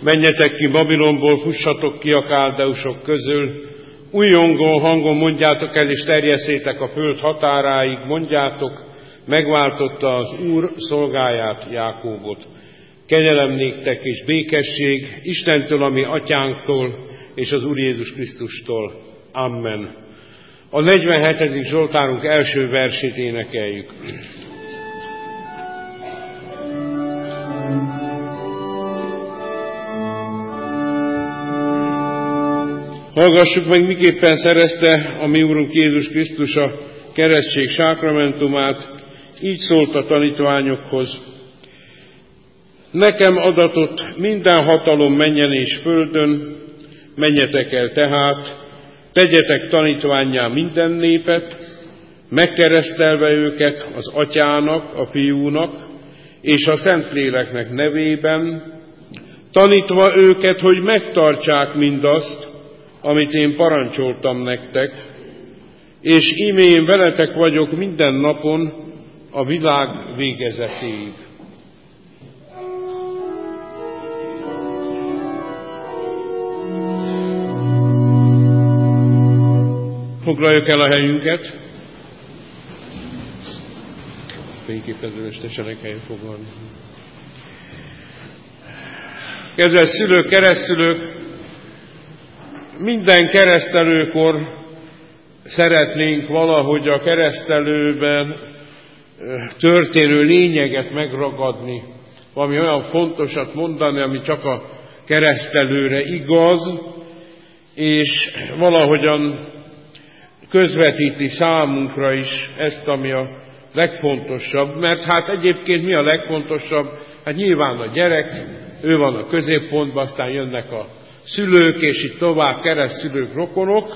Menjetek ki Babilonból, fussatok ki a káldeusok közül, újjongó hangon mondjátok el, és terjesszétek a föld határáig, mondjátok, megváltotta az Úr szolgáját, Jákóbot. Kegyelem néktek és békesség Istentől, a mi atyánktól, és az Úr Jézus Krisztustól. Amen. A 47. Zsoltárunk első versét énekeljük. Hallgassuk meg, miképpen szerezte a mi Úrunk Jézus Krisztus a keresztség sákramentumát. Így szólt a tanítványokhoz: nekem adatott minden hatalom mennyen és földön, menjetek el tehát, tegyetek tanítvánnyá minden népet, megkeresztelve őket az Atyának, a Fiúnak és a Szentléleknek nevében, tanítva őket, hogy megtartsák mindazt, amit én parancsoltam nektek, és íme én veletek vagyok minden napon a világ végezetéig. Foglaljuk el a helyünket. Fényképezős tessenek helyet foglalni. Kedves szülők, keresztszülők, minden keresztelőkor szeretnénk valahogy a keresztelőben történő lényeget megragadni, valami olyan fontosat mondani, ami csak a keresztelőre igaz, és valahogyan közvetíti számunkra is ezt, ami a legfontosabb, mert hát egyébként mi a legfontosabb? Hát nyilván a gyerek, ő van a középpontban, aztán jönnek a szülők, és így tovább, keresztszülők, rokonok.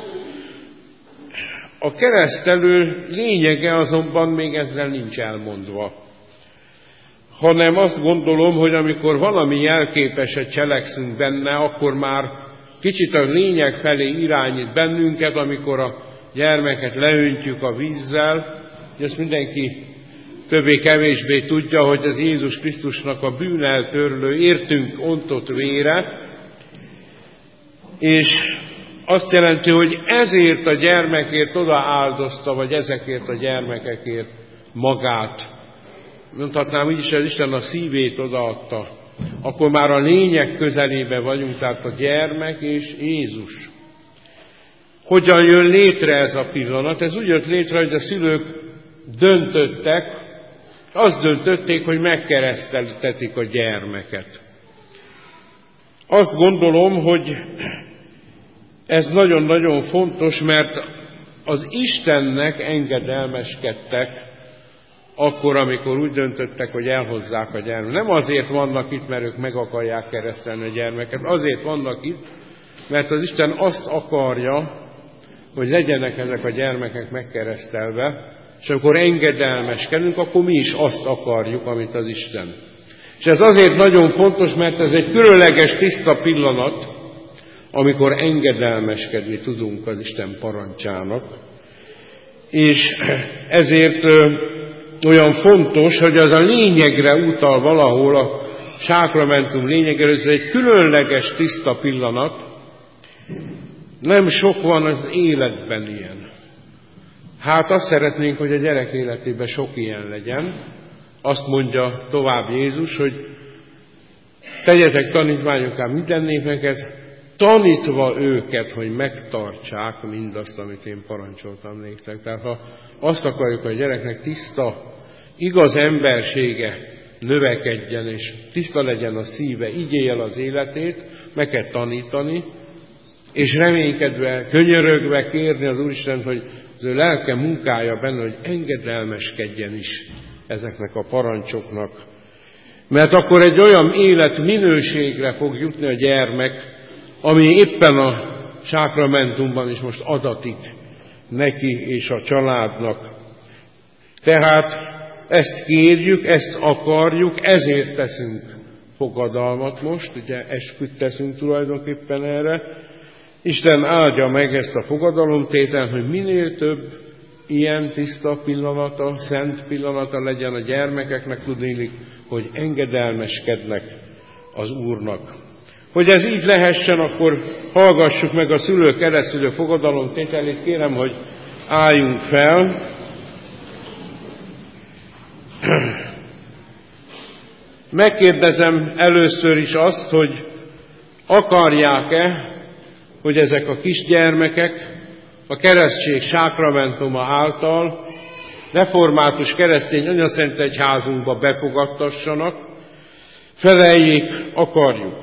A keresztelő lényege azonban még ezzel nincs elmondva, hanem azt gondolom, hogy amikor valami jelképeset cselekszünk benne, akkor már kicsit a lényeg felé irányít bennünket, amikor a gyermeket leöntjük a vízzel, és ezt mindenki többé-kevésbé tudja, hogy az Jézus Krisztusnak a bűneltörlő, értünk ontott vére, és azt jelenti, hogy ezért a gyermekért odaáldozta, vagy ezekért a gyermekekért magát. Mondhatnám így is, hogy Isten a szívét odaadta. Akkor már a lényeg közelébe vagyunk, tehát a gyermek és Jézus. Hogyan jön létre ez a pillanat? Ez úgy jött létre, hogy a szülők döntöttek, azt döntötték, hogy megkereszteltetik a gyermeket. Azt gondolom, hogy ez nagyon-nagyon fontos, mert az Istennek engedelmeskedtek akkor, amikor úgy döntöttek, hogy elhozzák a gyermeket. Nem azért vannak itt, mert ők meg akarják keresztelni a gyermeket, azért vannak itt, mert az Isten azt akarja, hogy legyenek ezek a gyermekek megkeresztelve, és amikor engedelmeskedünk, akkor mi is azt akarjuk, amit az Isten. És ez azért nagyon fontos, mert ez egy különleges, tiszta pillanat, amikor engedelmeskedni tudunk az Isten parancsának. És ezért olyan fontos, hogy az a lényegre utal valahol, a sákramentum lényegre, ez egy különleges, tiszta pillanat. Nem sok van az életben ilyen. Hát azt szeretnénk, hogy a gyerek életében sok ilyen legyen. Azt mondja tovább Jézus, hogy tegyetek tanítványokká minden népeket, tanítva őket, hogy megtartsák mindazt, amit én parancsoltam néktek. Tehát ha azt akarjuk, hogy a gyereknek tiszta, igaz embersége növekedjen, és tiszta legyen a szíve, így élje el az életét, meg kell tanítani, és reménykedve, könyörögve kérni az Úristen, hogy az ő lelke munkálja benne, hogy engedelmeskedjen is ezeknek a parancsoknak. Mert akkor egy olyan életminőségre fog jutni a gyermek, ami éppen a sákramentumban is most adatik neki és a családnak. Tehát ezt kérjük, ezt akarjuk, ezért teszünk fogadalmat most, ugye esküt teszünk tulajdonképpen erre. Isten áldja meg ezt a fogadalomtételt, hogy minél több ilyen tiszta pillanata, szent pillanata legyen a gyermekeknek, tudnélik, hogy engedelmeskednek az Úrnak. Hogy ez így lehessen, akkor hallgassuk meg a szülő-keresztülő fogadalomtételét. Kérem, hogy álljunk fel. Megkérdezem először is azt, hogy akarják-e, hogy ezek a kisgyermekek a keresztség sákramentuma által református keresztény anyaszentegyházunkba befogadtassanak. Feleljék, akarjuk.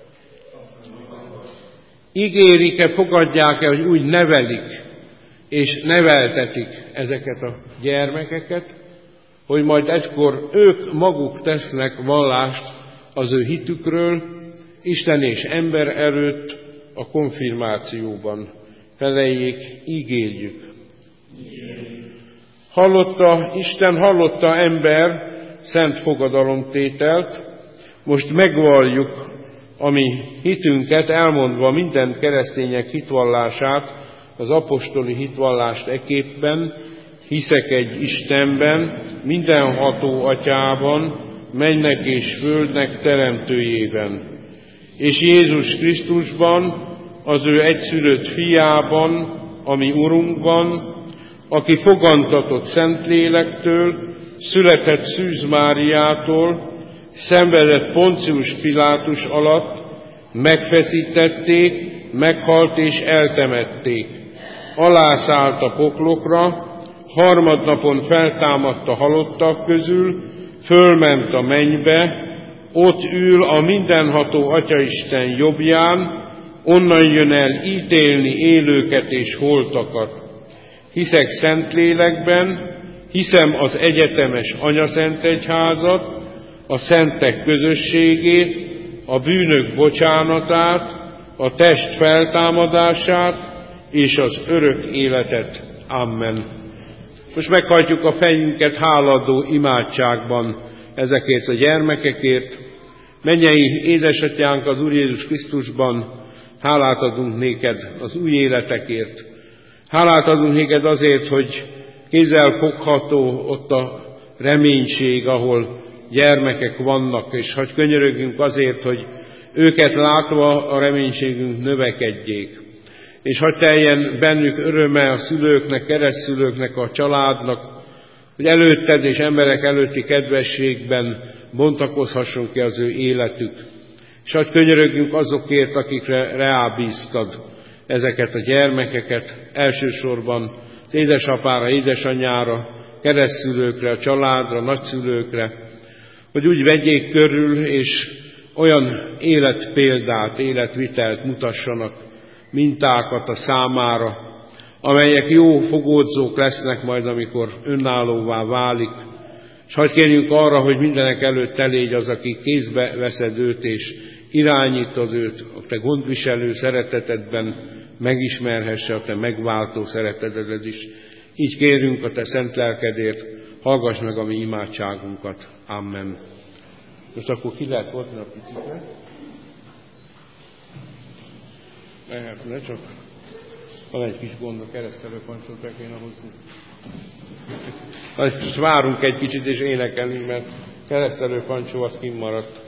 Ígérik-e, fogadják-e, hogy úgy nevelik és neveltetik ezeket a gyermekeket, hogy majd egykor ők maguk tesznek vallást az ő hitükről, Isten és ember előtt a konfirmációban. Feleljék, ígérjük. Hallotta Isten, hallotta ember szent fogadalomtételt, most megvalljuk a mi hitünket, elmondva minden keresztények hitvallását, az apostoli hitvallást eképpen. Hiszek egy Istenben, mindenható Atyában, mennek és földnek teremtőjében, és Jézus Krisztusban, az ő egyszülött fiában, a mi Urunkban, aki fogantatott Szentlélektől, született Szűz Máriától, szenvedett Poncius Pilátus alatt, megfeszítették, meghalt és eltemették. Alászállt a poklokra, harmadnapon feltámadt a halottak közül, fölment a mennybe, ott ül a mindenható Atyaisten jobbján, onnan jön el ítélni élőket és holtakat. Hiszek Szentlélekben, hiszem az egyetemes anyaszentegyházat, a szentek közösségét, a bűnök bocsánatát, a test feltámadását és az örök életet. Amen. Most meghajtjuk a fejünket hálaadó imádságban ezekért a gyermekekért. Mennyei édesatyánk az Úr Jézus Krisztusban, hálát adunk néked az új életekért. Hálát adunk néked azért, hogy kézzel fogható ott a reménység, ahol gyermekek vannak, és hogy könyörögjünk azért, hogy őket látva a reménységünk növekedjék. És hadd teljen bennük öröme a szülőknek, keresztszülőknek, a családnak, hogy előtted és emberek előtti kedvességben bontakozhasson ki az ő életük. És hadd könyörögjünk azokért, akikre rábíztad ezeket a gyermekeket, elsősorban az édesapára, édesanyára, keresztszülőkre, a családra, nagyszülőkre, hogy úgy vegyék körül, és olyan életpéldát, életvitelt mutassanak, mintákat a számára, amelyek jó fogódzók lesznek majd, amikor önállóvá válik. És hadd kérjünk arra, hogy mindenek előtt te légy az, aki kézbe veszed őt, és irányítod őt a te gondviselő szeretetedben, megismerhesse a te megváltó szeretetedet is. Így kérünk a te szent lelkedért, hallgass meg a mi imádságunkat. Amen. Most akkor ki lehet hozni a piciket? Lehetne, csak van egy kis gond, a keresztelőpancsot be kéne hozni. Most várunk egy kicsit és énekelni, mert keresztelőpancsó az kimmaradt.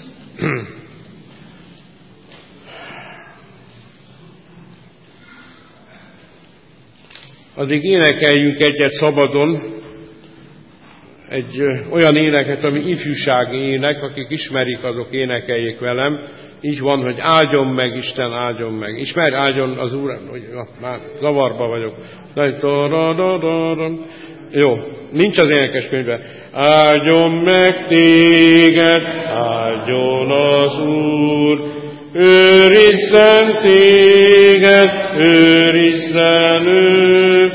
Addig énekeljünk egyet szabadon, egy olyan éneket, ami ifjúsági ének, akik ismerik, azok énekeljék velem. Így van, hogy áldjon meg, Isten áldjon meg. Ismerj, áldjon az Úr, hogy már zavarba vagyok. Jó, nincs az énekeskönyvben. Áldjon meg téged, áldjon az Úr, őrizzen téged, őrizzen ő,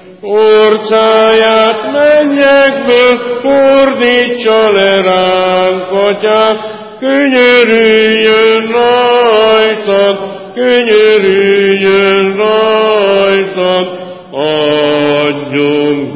orcáját mennyekből fordítsa le ránk, Atyánk, könyörüljön rajtad, könyörüljön rajtad, adjon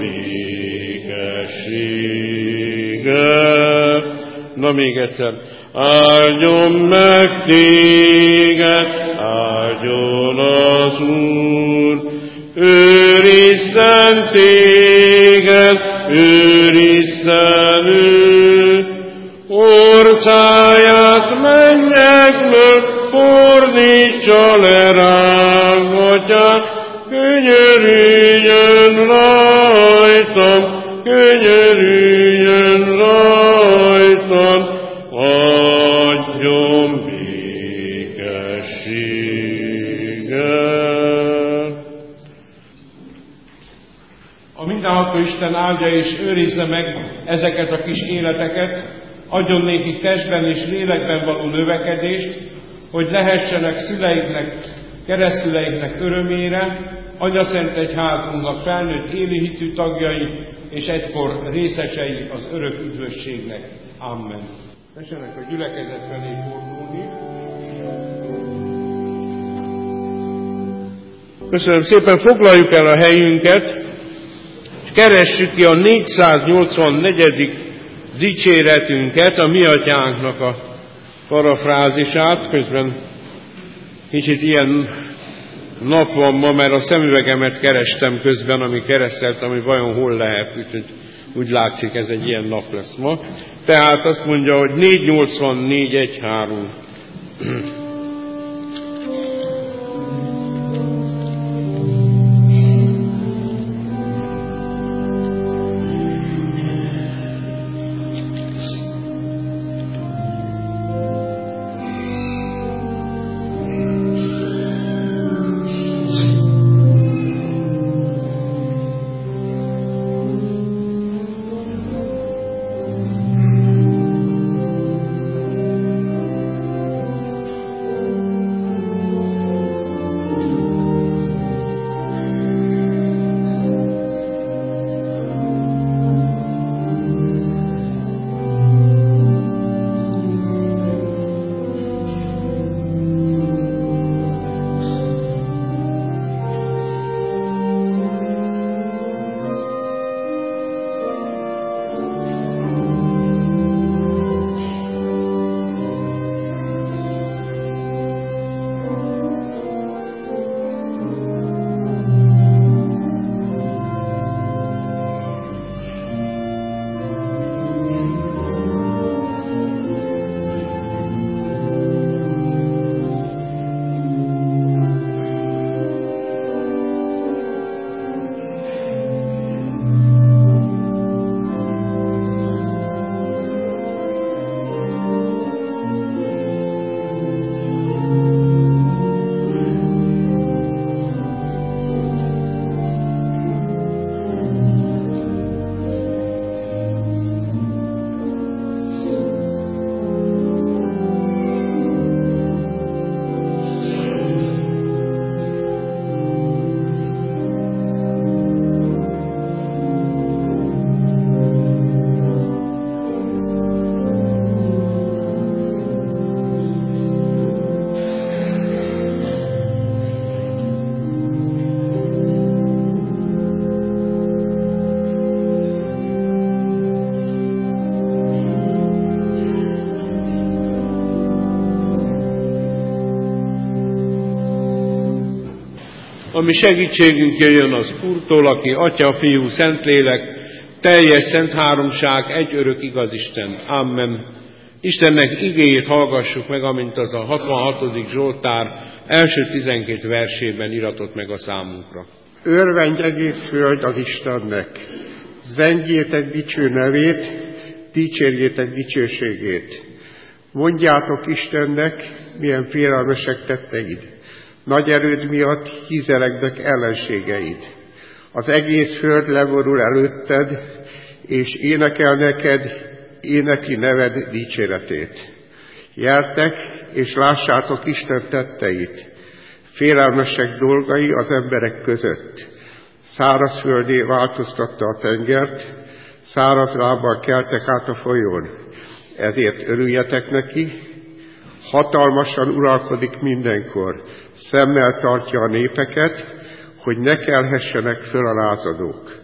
békességet. Na még egyszer. Áldjon meg téged, áldjon az Úr, őrizzen téged, őrizzen ő, Orcáját mennyekből fordítsa le rám, Atyám, könyörüljön rajtam, könyörüljön rajtam, adjon békességet. A mindenható Isten áldja és őrizze meg ezeket a kis életeket, adjon nékik testben és lélekben való növekedést, hogy lehessenek szüleiknek, keresztszüleiknek örömére, Anyaszent Egyházunknak felnőtt élő hitű tagjai, és egykor részesei az örök üdvösségnek. Amen. Tessenek a gyülekezet felé fordulni. Köszönöm szépen, foglaljuk el a helyünket, és keressük ki a 484. dicséretünket, a Mi Atyánknak a parafrázisát. Közben kicsit ilyen nap van ma, mert a szemüvegemet kerestem közben, ami kereszteltem, hogy vajon hol lehet, úgyhogy úgy látszik, ez egy ilyen nap lesz ma. Tehát azt mondja, hogy 484.1.3. Ami segítségünk jöjjön az Úrtól, aki Atya, Fiú, Szentlélek, teljes szent háromság, egy örök igaz Isten. Amen. Istennek igéjét hallgassuk meg, amint az a 66. Zsoltár első 12 versében iratott meg a számunkra. Örvendj egész föld az Istennek, zengjétek dicső nevét, dicsérjétek dicsőségét. Mondjátok Istennek, milyen félelmesek tetteid. Nagy erőd miatt hízelegnek ellenségeid. Az egész föld leborul előtted, és énekel neked énekli neved dicséretét. Jeltek, és lássátok Isten tetteit. Félelmesek dolgai az emberek között. Szárazföldé változtatta a tengert, száraz lábbal keltek át a folyón. Ezért örüljetek neki, hatalmasan uralkodik mindenkor, szemmel tartja a népeket, hogy ne kelhessenek föl a lázadók.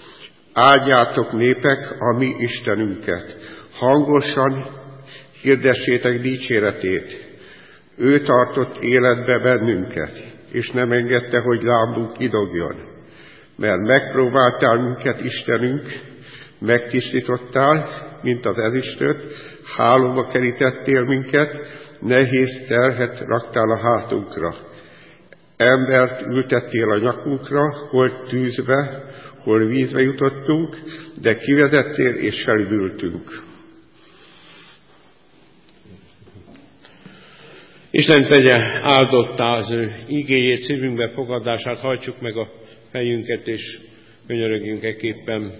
Áldjátok népek a mi Istenünket, hangosan hirdessétek dicséretét. Ő tartott életbe bennünket, és nem engedte, hogy lábunk kidogjon. Mert megpróbáltál minket, Istenünk, megtisztítottál, mint az ezüstöt, hálóba kerítettél minket, nehéz terhet raktál a hátunkra. Embert ültettél a nyakunkra, hol tűzbe, hol vízbe jutottunk, de kivezettél és felüdültünk. Isten tegye áldottá az ő igéjét, szívünkbe fogadását, hajtsuk meg a fejünket és könyörögjünk eképpen.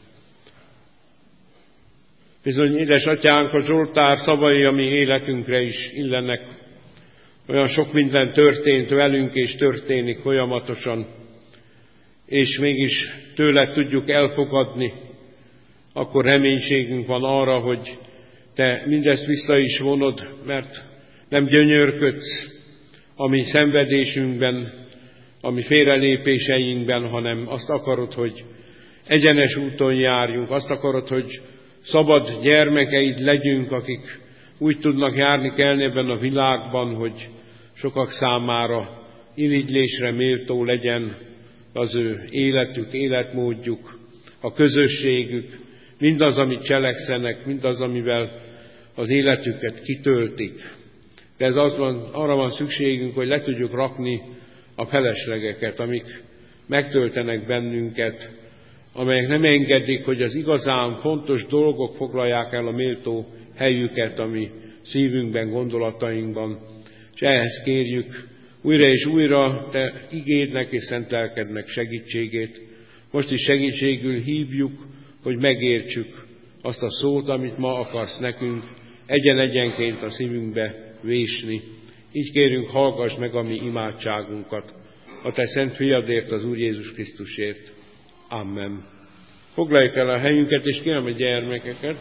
Bizony, édes atyánk, a Zsoltár szavai a mi életünkre is illenek. Olyan sok minden történt velünk és történik folyamatosan, és mégis tőled tudjuk elfogadni, akkor reménységünk van arra, hogy te mindezt vissza is vonod, mert nem gyönyörködsz a mi szenvedésünkben, a mi félrelépéseinkben, hanem azt akarod, hogy egyenes úton járjunk, azt akarod, hogy szabad gyermekeid legyünk, akik úgy tudnak járni kelni ebben a világban, hogy sokak számára irigylésre méltó legyen az ő életük, életmódjuk, a közösségük, mindaz, amit cselekszenek, mindaz, amivel az életüket kitöltik. De ez arra van szükségünk, hogy le tudjuk rakni a feleslegeket, amik megtöltenek bennünket, amelyek nem engedik, hogy az igazán fontos dolgok foglalják el a méltó helyüket a mi szívünkben, gondolatainkban. És ehhez kérjük újra és újra te igédnek és szent lelkednek segítségét. Most is segítségül hívjuk, hogy megértsük azt a szót, amit ma akarsz nekünk egyen-egyenként a szívünkbe vésni. Így kérünk, hallgass meg a mi imádságunkat, a te szent fiadért, az Úr Jézus Krisztusért. Amen. Foglaljuk el a helyünket, és kérem a gyermekeket.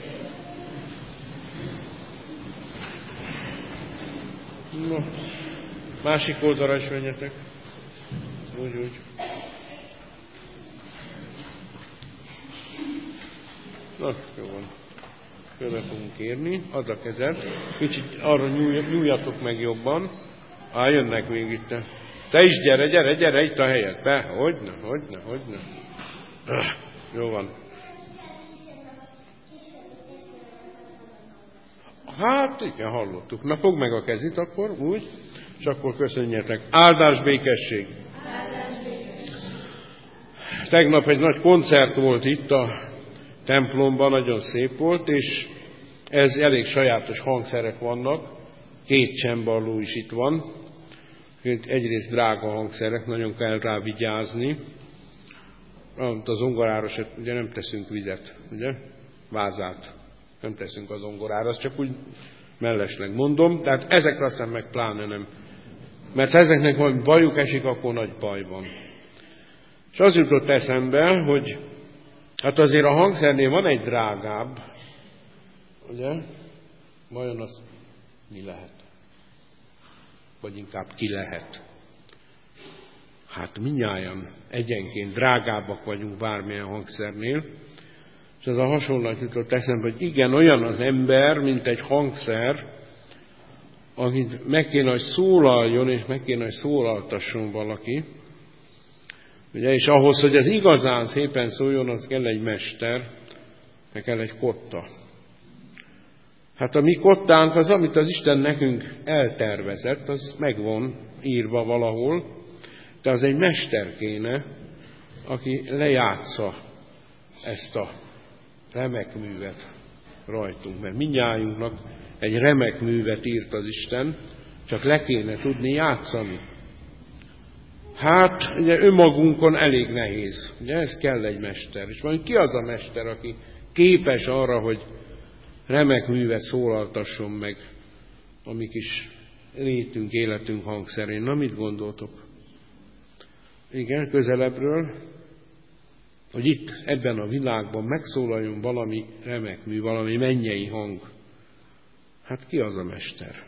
No, másik oldalra is menjetek. Úgy. Na, jó van. Körbe fogunk érni. Add a kezed. Kicsit arra nyúljatok meg jobban. Jönnek még itt. Te is gyere, itt a helyed. Be, hogyne. Jó van. Hát igen, hallottuk. Na, fogd meg a kezit akkor, úgy, és akkor köszönjetek. Áldás, békesség! Tegnap egy nagy koncert volt itt a templomban, nagyon szép volt, és ez elég sajátos hangszerek vannak. 2 csembaló is itt van. Egyrészt drága hangszerek, nagyon kell rá vigyázni. A zongorára se, ugye nem teszünk vizet, ugye? Vázát nem teszünk a zongorára, azt csak úgy mellesleg mondom, tehát ezekre aztán meg pláne nem. Mert ha ezeknek valami bajuk esik, akkor nagy baj van. És az jutott eszembe, hogy hát azért a hangszernél van egy drágább, ugye? Vajon az mi lehet? Vagy inkább ki lehet? Hát mindnyájan egyenként drágábbak vagyunk bármilyen hangszernél, és ez a hasonlat jutott eszembe, hogy igen, olyan az ember, mint egy hangszer, amit meg kéne, hogy szólaljon, és meg kéne, hogy szólaltasson valaki. Ugye, és ahhoz, hogy ez igazán szépen szóljon, az kell egy mester, meg kell egy kotta. Hát a mi kottánk az, amit az Isten nekünk eltervezett, az meg van írva valahol, de az egy mester kéne, aki lejátsza ezt a remek művet rajtunk. Mert mindnyájunknak egy remek művet írt az Isten, csak le kéne tudni játszani. Hát, ugye önmagunkon elég nehéz. Ugye ez kell egy mester. És majd ki az a mester, aki képes arra, hogy remek művet szólaltasson meg a mi kis létünk, életünk hangszerén. Na, mit gondoltok? Igen, közelebbről, hogy itt, ebben a világban megszólaljon valami remek mű, valami mennyei hang. Hát ki az a mester?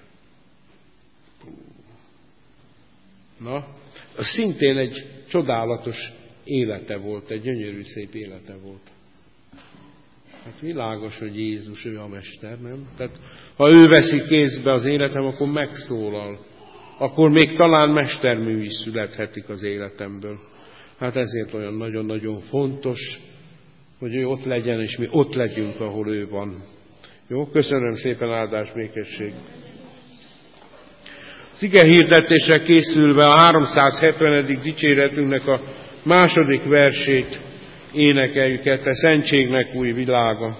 Na, az szintén egy csodálatos élete volt, egy gyönyörű szép élete volt. Hát világos, hogy Jézus, ő a mester, nem? Tehát ha ő veszi kézbe az életem, akkor megszólal. Akkor még talán mestermű is születhetik az életemből. Hát ezért olyan nagyon-nagyon fontos, hogy ő ott legyen, és mi ott legyünk, ahol ő van. Jó, köszönöm szépen, áldás, békesség. Az ige hirdetésre készülve a 370. dicséretünknek a második versét énekeljük, te szentségnek új világa.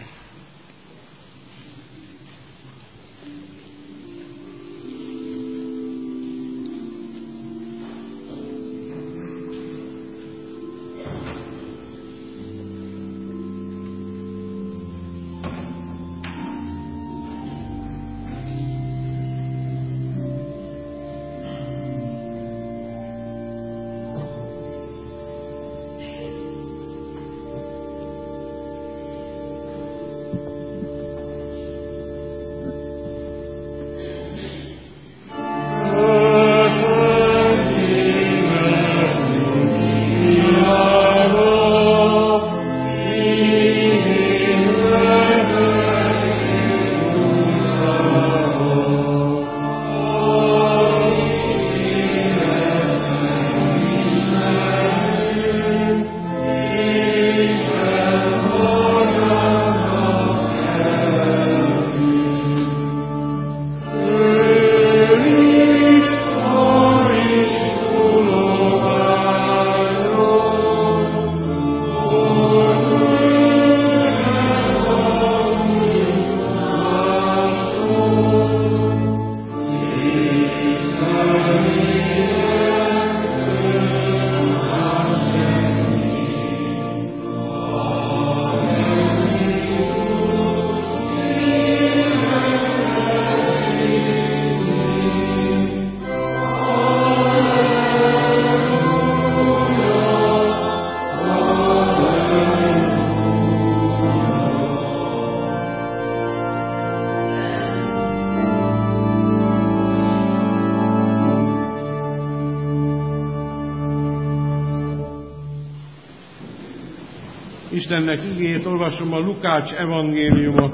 Istennek igéjét olvasom a Lukács evangéliuma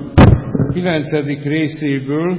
9. részéből,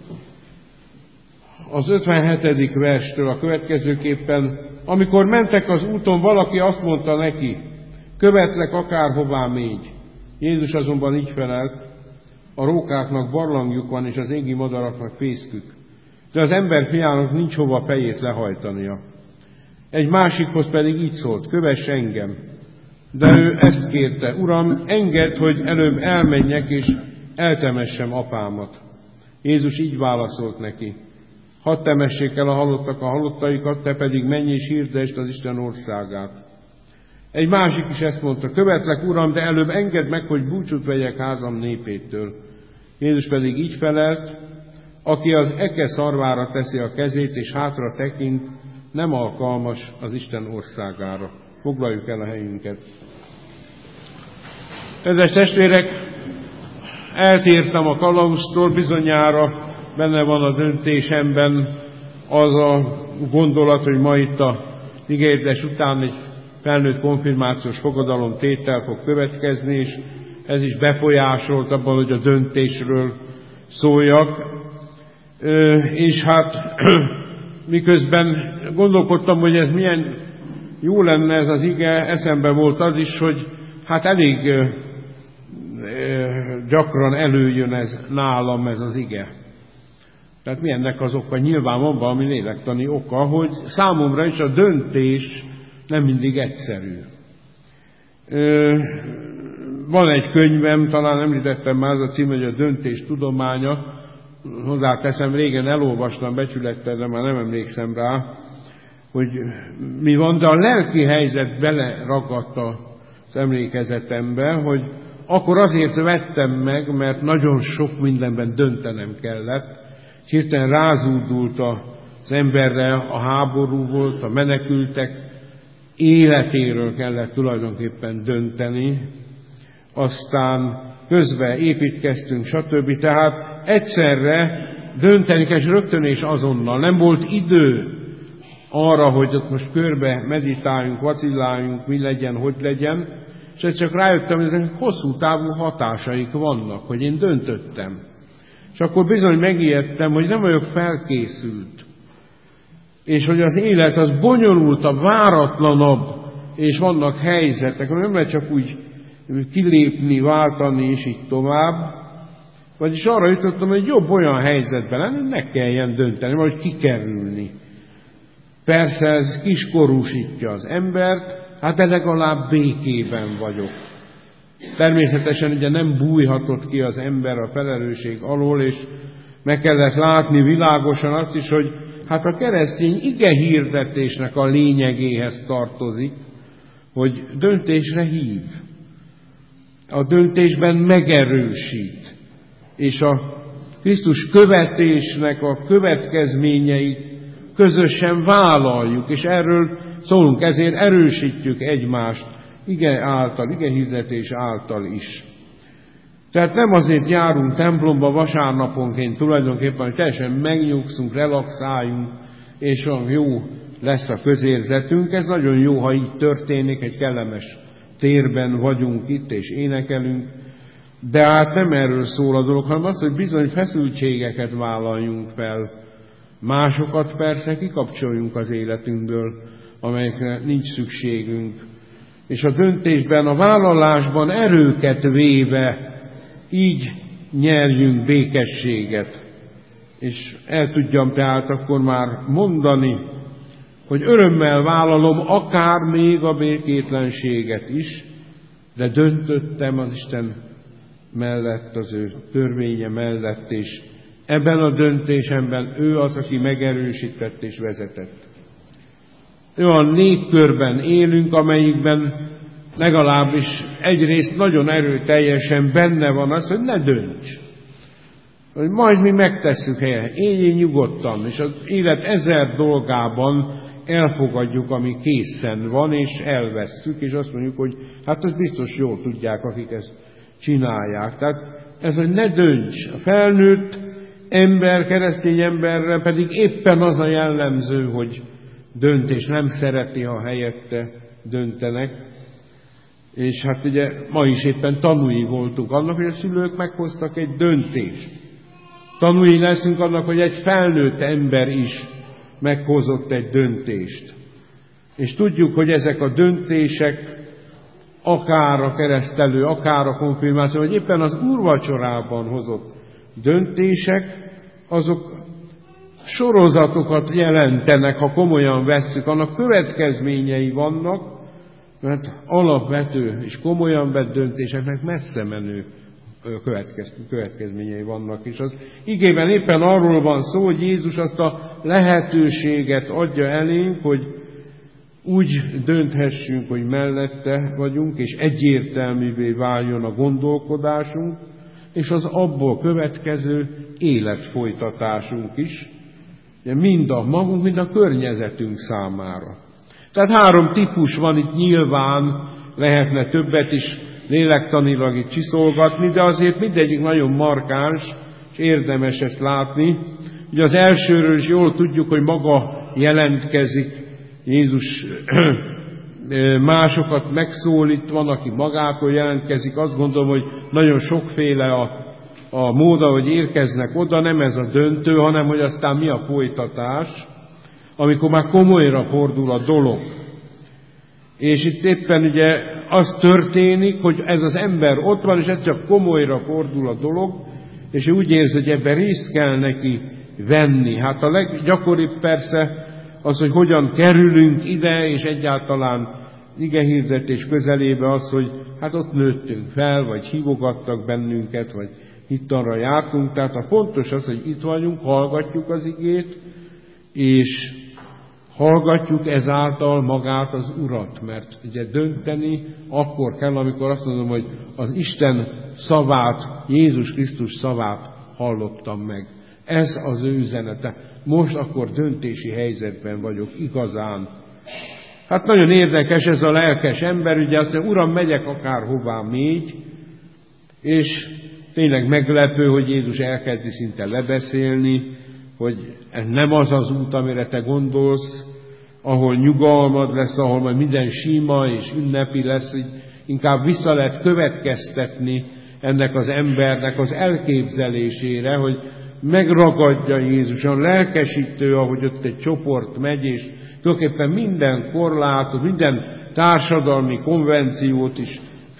az 57. verstől a következőképpen: amikor mentek az úton, valaki azt mondta neki, követlek akárhová mégy. Jézus azonban így felelt, a rókáknak barlangjuk van, és az égi madaraknak fészkük, de az emberfiának nincs hova fejét lehajtania. Egy másikhoz pedig így szólt, kövess engem. De ő ezt kérte, Uram, engedd, hogy előbb elmenjek, és eltemessem apámat. Jézus így válaszolt neki, hadd temessék el a halottak a halottaikat, te pedig menj és hirdesd az Isten országát. Egy másik is ezt mondta, követlek, Uram, de előbb engedd meg, hogy búcsút vegyek házam népétől. Jézus pedig így felelt, aki az eke szarvára teszi a kezét, és hátra tekint, nem alkalmas az Isten országára. Foglaljuk el a helyünket. Kedves testvérek, eltértem a kalauztól, bizonyára benne van a döntésemben az a gondolat, hogy ma itt a igézés után egy felnőtt konfirmációs fogadalom tétel fog következni, és ez is befolyásolt abban, hogy a döntésről szóljak. És hát miközben gondolkodtam, hogy ez milyen jó lenne ez az ige, eszembe volt az is, hogy hát elég gyakran előjön ez nálam, ez az ige. Tehát mi ennek az oka? Nyilván van valami lélektani oka, hogy számomra is a döntés nem mindig egyszerű. Van egy könyvem, talán említettem már, az a cím, hogy a döntés tudománya. Hozzáteszem, régen elolvastam becsülettel, de már nem emlékszem rá, hogy mi van, de a lelki helyzet beleragadt az emlékezetembe, hogy akkor azért vettem meg, mert nagyon sok mindenben döntenem kellett, és hirtelen rázúdult az emberre, a háború volt, a menekültek életéről kellett tulajdonképpen dönteni, aztán közben építkeztünk, stb. Tehát egyszerre dönteni kell, és rögtön és azonnal. Nem volt idő arra, hogy ott most körbe meditáljunk, vacilláljunk, mi legyen, hogy legyen, és ezt csak rájöttem, hogy ezek hosszú távú hatásaik vannak, hogy én döntöttem. És akkor bizony megijedtem, hogy nem vagyok felkészült, és hogy az élet az bonyolultabb, váratlanabb, és vannak helyzetek, nem lehet csak úgy kilépni, váltani, és így tovább. Vagyis arra jutottam, hogy jobb olyan helyzetben lenni, hogy ne kelljen dönteni, vagy kikerülni. Persze ez kiskorúsítja az embert, hát de legalább békében vagyok. Természetesen ugye nem bújhatott ki az ember a felelősség alól, és meg kellett látni világosan azt is, hogy hát a keresztény ige hirdetésnek a lényegéhez tartozik, hogy döntésre hív. A döntésben megerősít, és a Krisztus követésnek a következményeit közösen vállaljuk, és erről szólunk, ezért erősítjük egymást ige által, ige hirdetés által is. Tehát nem azért járunk templomba vasárnaponként tulajdonképpen, hogy teljesen megnyugszunk, relaxáljunk, és olyan jó lesz a közérzetünk. Ez nagyon jó, ha így történik, egy kellemes térben vagyunk itt, és énekelünk. De hát nem erről szól a dolog, hanem az, hogy bizony feszültségeket vállaljunk fel. Másokat persze kikapcsoljunk az életünkből, amelyekre nincs szükségünk. És a döntésben, a vállalásban erőket véve így nyerjünk békességet. És el tudjam tehát akkor már mondani, hogy örömmel vállalom akár még a békétlenséget is, de döntöttem az Isten mellett, az ő törvénye mellett, és ebben a döntésemben ő az, aki megerősített és vezetett. Olyan légkörben élünk, amelyikben legalábbis egyrészt nagyon erőteljesen benne van az, hogy ne dönts. Hogy majd mi megtesszük helye, éljél nyugodtan, és az élet 1000 dolgában elfogadjuk, ami készen van, és elvesszük, és azt mondjuk, hogy hát ezt biztos jól tudják, akik ezt csinálják. Tehát ez, hogy ne dönts. A felnőtt ember, keresztény emberre pedig éppen az a jellemző, hogy dönt, és nem szereti, ha helyette döntenek. És hát ugye ma is éppen tanúi voltunk annak, hogy a szülők meghoztak egy döntést. Tanúi leszünk annak, hogy egy felnőtt ember is meghozott egy döntést. És tudjuk, hogy ezek a döntések, akár a keresztelő, akár a konfirmáció, vagy éppen az úrvacsorában hozott döntések, azok sorozatokat jelentenek, ha komolyan vesszük, annak következményei vannak, mert alapvető és komolyan vett döntéseknek messze menő következményei vannak. És az igében éppen arról van szó, hogy Jézus azt a lehetőséget adja elénk, hogy úgy dönthessünk, hogy mellette vagyunk, és egyértelművé váljon a gondolkodásunk, és az abból következő életfolytatásunk is, mind a magunk, mind a környezetünk számára. Tehát 3 típus van itt, nyilván lehetne többet is lélektanilag itt csiszolgatni, de azért mindegyik nagyon markáns, és érdemes ezt látni. Ugye az elsőről is jól tudjuk, hogy maga jelentkezik, Jézus másokat megszólít, van, aki magától jelentkezik. Azt gondolom, hogy nagyon sokféle a mód, ahogy érkeznek oda, nem ez a döntő, hanem hogy aztán mi a folytatás, amikor már komolyra fordul a dolog. És itt éppen ugye az történik, hogy ez az ember ott van, és ez csak komolyra fordul a dolog, és ő úgy érzi, hogy ebben részt kell neki venni. Hát a leggyakoribb persze az, hogy hogyan kerülünk ide, és egyáltalán igehirdetés közelébe az, hogy hát ott nőttünk fel, vagy hívogattak bennünket, vagy hittanra jártunk. Tehát a fontos az, hogy itt vagyunk, hallgatjuk az igét, és hallgatjuk ezáltal magát az Urat, mert ugye dönteni akkor kell, amikor azt mondom, hogy az Isten szavát, Jézus Krisztus szavát hallottam meg. Ez az ő üzenete. Most akkor döntési helyzetben vagyok igazán. Hát nagyon érdekes ez a lelkes ember, ugye azt mondja, Uram, megyek akárhová még, és tényleg meglepő, hogy Jézus elkezdi szinte lebeszélni, hogy ez nem az az út, amire te gondolsz, ahol nyugalmad lesz, ahol majd minden sima és ünnepi lesz, így inkább vissza lehet következtetni ennek az embernek az elképzelésére, hogy megragadja Jézuson, lelkesítő, ahogy ott egy csoport megy, és tulajdonképpen minden korlátot, minden társadalmi konvenciót is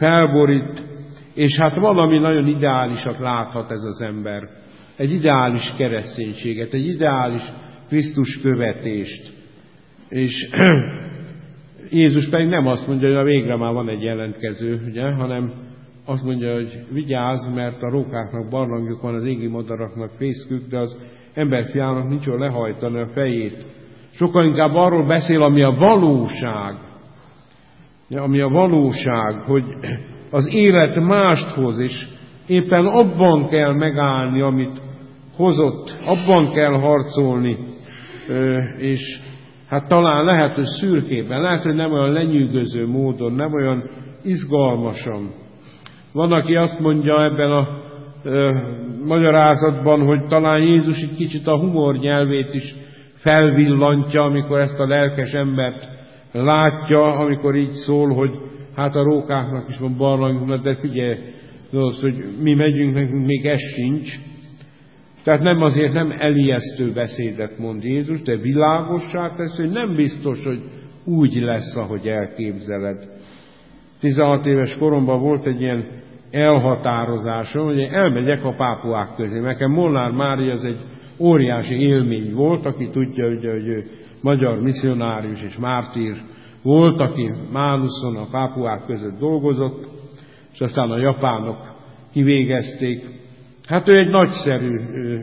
felborít, és hát valami nagyon ideálisat láthat ez az ember. Egy ideális kereszténységet, egy ideális Krisztus követést. És Jézus pedig nem azt mondja, hogy a végre már van egy jelentkező, ugye, hanem azt mondja, hogy vigyázz, mert a rókáknak barlangjuk van, az égi madaraknak fészkük, de az emberfiának nincs hol lehajtani a fejét. Sokkal inkább arról beszél, ami a valóság. Ami a valóság, hogy az élet mást hoz, és éppen abban kell megállni, amit hozott, abban kell harcolni, és hát talán lehet, hogy szürkében, lehet, hogy nem olyan lenyűgöző módon, nem olyan izgalmasan. Van, aki azt mondja ebben a magyarázatban, hogy talán Jézus egy kicsit a humor nyelvét is felvillantja, amikor ezt a lelkes embert látja, amikor így szól, hogy hát a rókáknak is van barlangunknak, de figyelj, az, hogy mi megyünk, nekünk még ez sincs. Tehát nem elijesztő beszédet mond Jézus, de világossá tesz, hogy nem biztos, hogy úgy lesz, ahogy elképzeled. 16 éves koromban volt egy ilyen elhatározásom, hogy elmegyek a pápuák közé. Nekem Molnár Mária az egy óriási élmény volt, aki tudja, hogy ő magyar misszionárius és mártír volt, aki Mánuszon a pápuák között dolgozott, és aztán a japánok kivégezték. Hát ő egy nagyszerű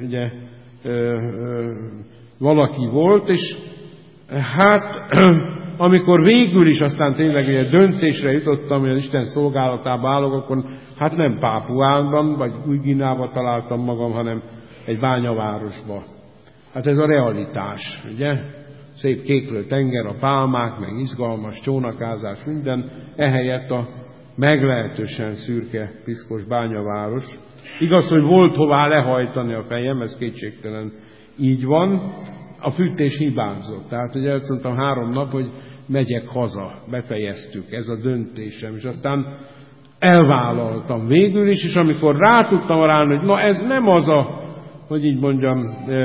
valaki volt, és hát amikor végül is aztán tényleg egy döntésre jutottam, hogy az Isten szolgálatába állok, akkor hát nem Pápuánban, vagy Új-Guineában találtam magam, hanem egy bányavárosba. Hát ez a realitás, ugye? Szép kéklő tenger, a pálmák, meg izgalmas csónakázás, minden. Ehelyett a meglehetősen szürke, piszkos bányaváros. Igaz, hogy volt hová lehajtani a fejem, ez kétségtelen így van. A fűtés hibázott. Tehát ugye azt mondtam 3 nap, hogy megyek haza, befejeztük, ez a döntésem. És aztán elvállaltam végül is, és amikor rá tudtam arálni, hogy na ez nem az a, hogy így mondjam,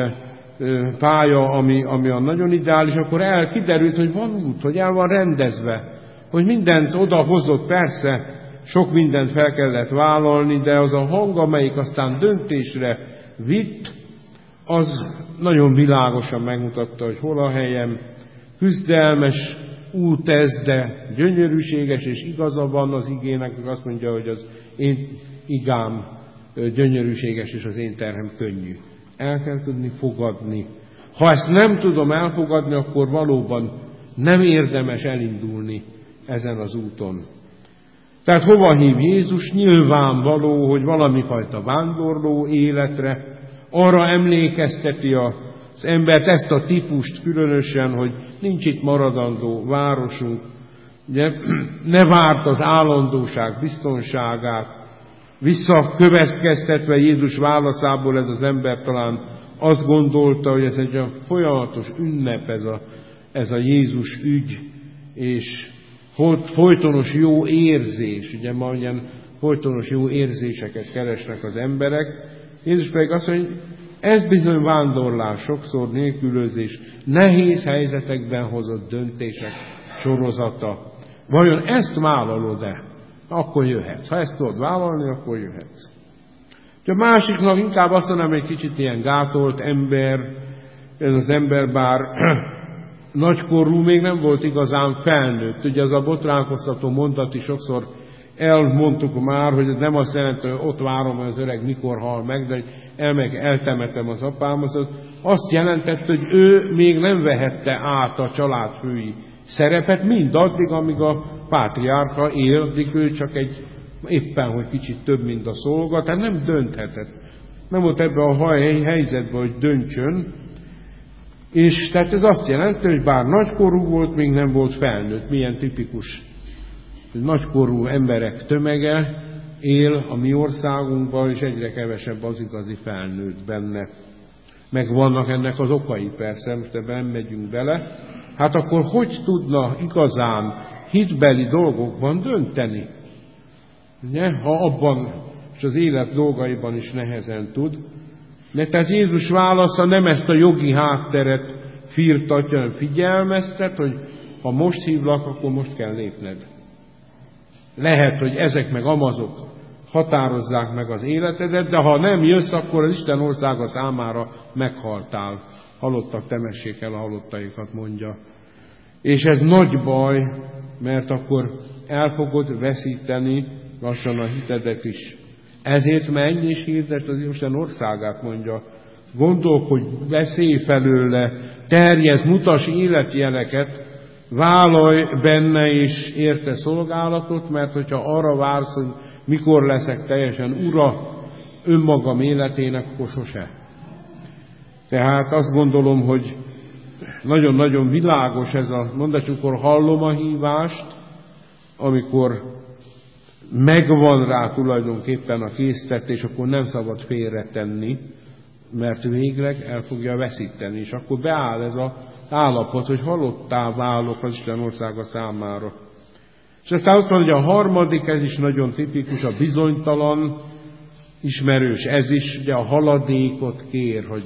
pálya, ami a nagyon ideális, akkor kiderült, hogy van út, hogy el van rendezve, hogy mindent odahozott, persze, sok mindent fel kellett vállalni, de az a hang, amelyik aztán döntésre vitt, az nagyon világosan megmutatta, hogy hol a helyem. Küzdelmes út ez, de gyönyörűséges, és igaza van az igének, azt mondja, hogy az én igám gyönyörűséges, és az én terhem könnyű. El kell tudni fogadni. Ha ezt nem tudom elfogadni, akkor valóban nem érdemes elindulni ezen az úton. Tehát hova hív Jézus? Nyilvánvaló, hogy valamifajta vándorló életre, arra emlékezteti az embert, ezt a típust különösen, hogy nincs itt maradandó városunk, ugye? Ne várt az állandóság biztonságát. Visszakövetkeztetve Jézus válaszából ez az ember talán azt gondolta, hogy ez egy folyamatos ünnep, ez a Jézus ügy, és folytonos jó érzés, ugye ma ilyen folytonos jó érzéseket keresnek az emberek. Jézus pedig azt mondja, hogy ez bizony vándorlás, sokszor nélkülözés, nehéz helyzetekben hozott döntések sorozata. Vajon ezt vállalod-e? Akkor jöhetsz. Ha ezt tudod vállalni, akkor jöhetsz. A másiknak inkább azt mondanám, egy kicsit ilyen gátolt ember, ez az ember bár nagykorú, még nem volt igazán felnőtt. Ugye az a botránkoztató mondat is sokszor elmondtuk már, hogy ez nem azt jelenti, hogy ott várom, hogy az öreg mikor hal meg, de eltemetem az apámat. Azt jelentett, hogy ő még nem vehette át a családfői szerepet, mindaddig, amíg a pátriárka él, addig ő csak éppen, hogy kicsit több, mint a szolga, tehát nem dönthetett. Nem volt ebben a helyzetben, hogy döntsön, és tehát ez azt jelenti, hogy bár nagykorú volt, még nem volt felnőtt. Milyen tipikus, hogy nagykorú emberek tömege él a mi országunkban, és egyre kevesebb az igazi felnőtt benne. Meg vannak ennek az okai persze, most ebben nem megyünk bele. Hát akkor hogy tudna igazán hitbeli dolgokban dönteni? Ugye? Ha abban és az élet dolgaiban is nehezen tud. De tehát Jézus válasza nem ezt a jogi hátteret firtatja, hanem figyelmeztet, hogy ha most hívlak, akkor most kell lépned. lehet, hogy ezek meg amazok határozzák meg az életedet, de ha nem jössz, akkor az Isten országa számára meghaltál. Halottak temessék el a halottaikat, mondja. És ez nagy baj, mert akkor el fogod veszíteni lassan a hitedet is. Ezért menj és hirdesd az Isten országát, mondja. Gondolkodj, beszélj felőle, terjezd, mutasd életjeleket, vállalj benne és érte szolgálatot, mert hogyha arra vársz, hogy mikor leszek teljesen ura önmagam életének, akkor sose. Tehát azt gondolom, hogy nagyon-nagyon világos ez a mondat, amikor hallom a hívást, amikor megvan rá tulajdonképpen a késztetés, akkor nem szabad félretenni, mert végleg el fogja veszíteni, és akkor beáll ez az állapot, hogy halottá válok az Isten országa számára. És aztán ott van, hogy a harmadik, ez is nagyon tipikus, a bizonytalan, ismerős, ez is, ugye a haladékot kér, hogy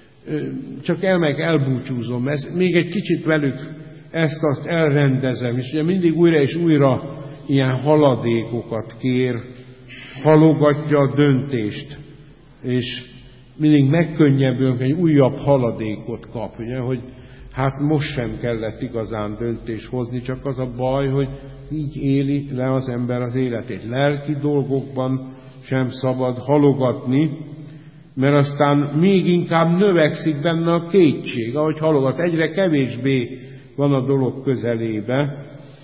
csak elbúcsúzom, még egy kicsit velük ezt-azt elrendezem, és ugye mindig újra és újra ilyen haladékokat kér, halogatja a döntést, és mindig megkönnyebbül, hogy egy újabb haladékot kap, ugye, hogy hát most sem kellett igazán döntést hozni, csak az a baj, hogy így éli le az ember az életét. Lelki dolgokban sem szabad halogatni, mert aztán még inkább növekszik benne a kétség, ahogy halogat, egyre kevésbé van a dolog közelébe.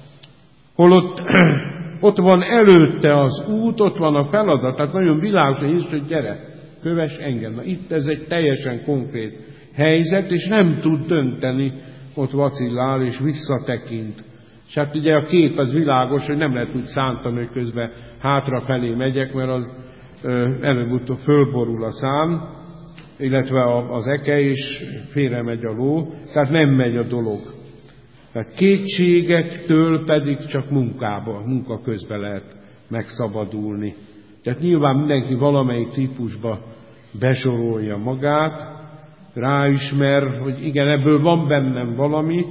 Holott ott van előtte az út, ott van a feladat, tehát nagyon világosan is, hogy gyere, kövess engem. Na, itt ez egy teljesen konkrét helyzet, és nem tud dönteni, ott vacillál és visszatekint. És hát ugye a kép az világos, hogy nem lehet úgy szántani, hogy közben hátrafelé megyek, mert az előbb-utóbb fölborul a szám, illetve az eke, és félre megy a ló, tehát nem megy a dolog. Tehát kétségektől pedig csak munka közben lehet megszabadulni. Tehát nyilván mindenki valamelyik típusba besorolja magát, ráismer, hogy igen, ebből van bennem valami,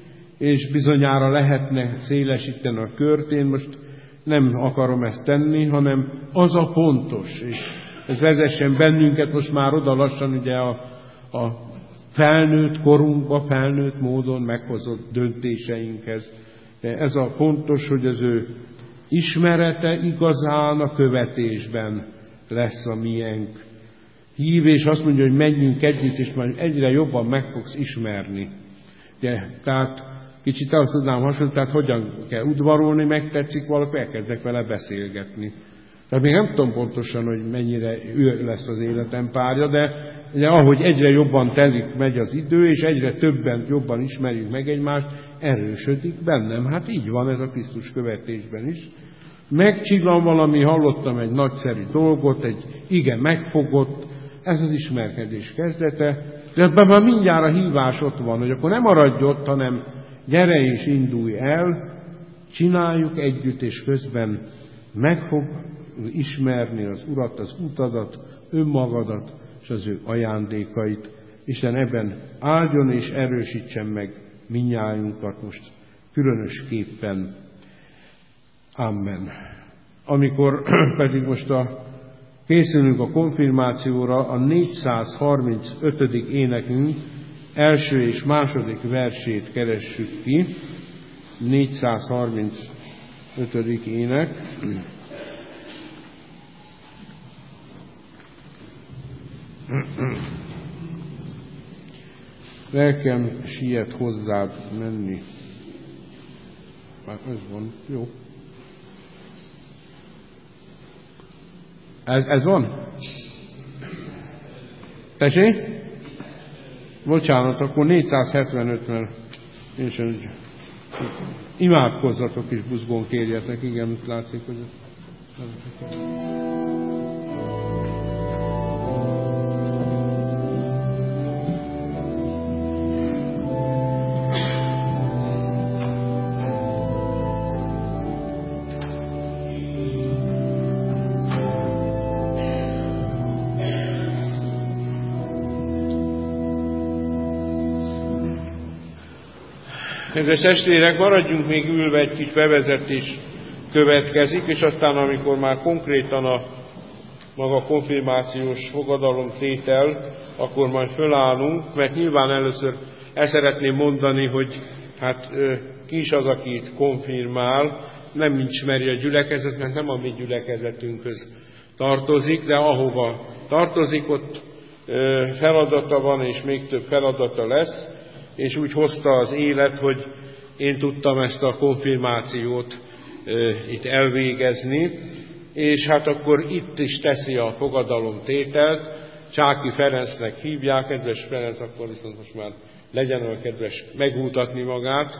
és bizonyára lehetne szélesíteni a kört. Én most nem akarom ezt tenni, hanem az a pontos, és ez vezessen bennünket most már oda lassan ugye a felnőtt korunkba, felnőtt módon meghozott döntéseinkhez. De ez a fontos, hogy az ő ismerete igazán a követésben lesz a miénk. Hív, és azt mondja, hogy menjünk együtt, és majd egyre jobban meg fogsz ismerni. De, tehát kicsit azt tudnám hasonlítani, tehát hogyan kell udvarolni, megtetszik valaki, elkezdek vele beszélgetni. Tehát még nem tudom pontosan, hogy mennyire ő lesz az életem párja, de ugye, ahogy egyre jobban telik, megy az idő, és egyre többen jobban ismerjük meg egymást, erősödik bennem. Hát így van ez a Krisztus követésben is. Megcsillan valami, hallottam egy nagyszerű dolgot, igen, megfogott, ez az ismerkedés kezdete, de ebben már mindjárt a hívás ott van, hogy akkor nem maradj ott, hanem gyere és indulj el, csináljuk együtt, és közben meg fog ismerni az Urat, az utadat, önmagadat, és az ő ajándékait. Isten ebben áldjon és erősítsen meg mindnyájunkat most különösképpen. Amen. Amikor pedig most készülünk a konfirmációra, a 435. énekünk első és második versét keressük ki. 435. ének. Lelkem siet hozzád menni. Hát ez van, jó. Ez van? Tessék? Bocsánat, akkor 475, mert én sem imádkozzatok is, buzgón kérjetek. Igen, látszik, hogy kedves testvérek, maradjunk még ülve egy kis bevezetés következik, és aztán amikor már konkrétan a maga konfirmációs fogadalomtétel, akkor majd fölállunk, mert nyilván először el szeretném mondani, hogy hát ki is az, aki itt konfirmál, nem ismeri a gyülekezet, mert nem a mi gyülekezetünkhöz tartozik, de ahova tartozik, ott feladata van, és még több feladata lesz, és úgy hozta az élet, hogy én tudtam ezt a konfirmációt itt elvégezni, és hát akkor itt is teszi a fogadalomtételt, Csáky Ferencnek hívják, kedves Ferenc, akkor viszont most már legyen olyan kedves megmutatni magát.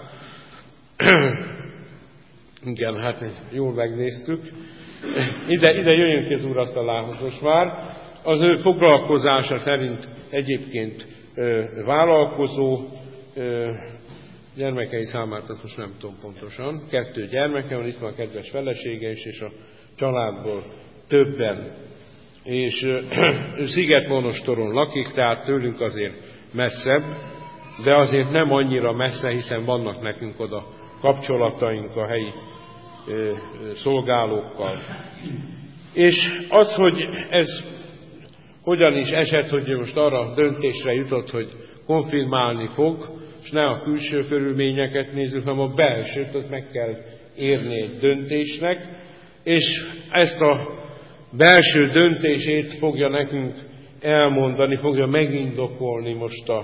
Igen, hát jól megnéztük. Ide jöjjön ki az úrasztalához most már. Az ő foglalkozása szerint egyébként vállalkozó, gyermekei számát most nem tudom pontosan. 2 gyermeke van, itt van a kedves felesége is, és a családból többen. És ő Szigetmonostoron lakik, tehát tőlünk azért messzebb, de azért nem annyira messze, hiszen vannak nekünk oda kapcsolataink a helyi szolgálókkal. És az, hogy ez hogyan is esett, hogy ő most arra döntésre jutott, hogy konfirmálni fog, és ne a külső körülményeket nézzük, hanem a belsőt, azt meg kell érni egy döntésnek, és ezt a belső döntését fogja nekünk elmondani, fogja megindokolni most a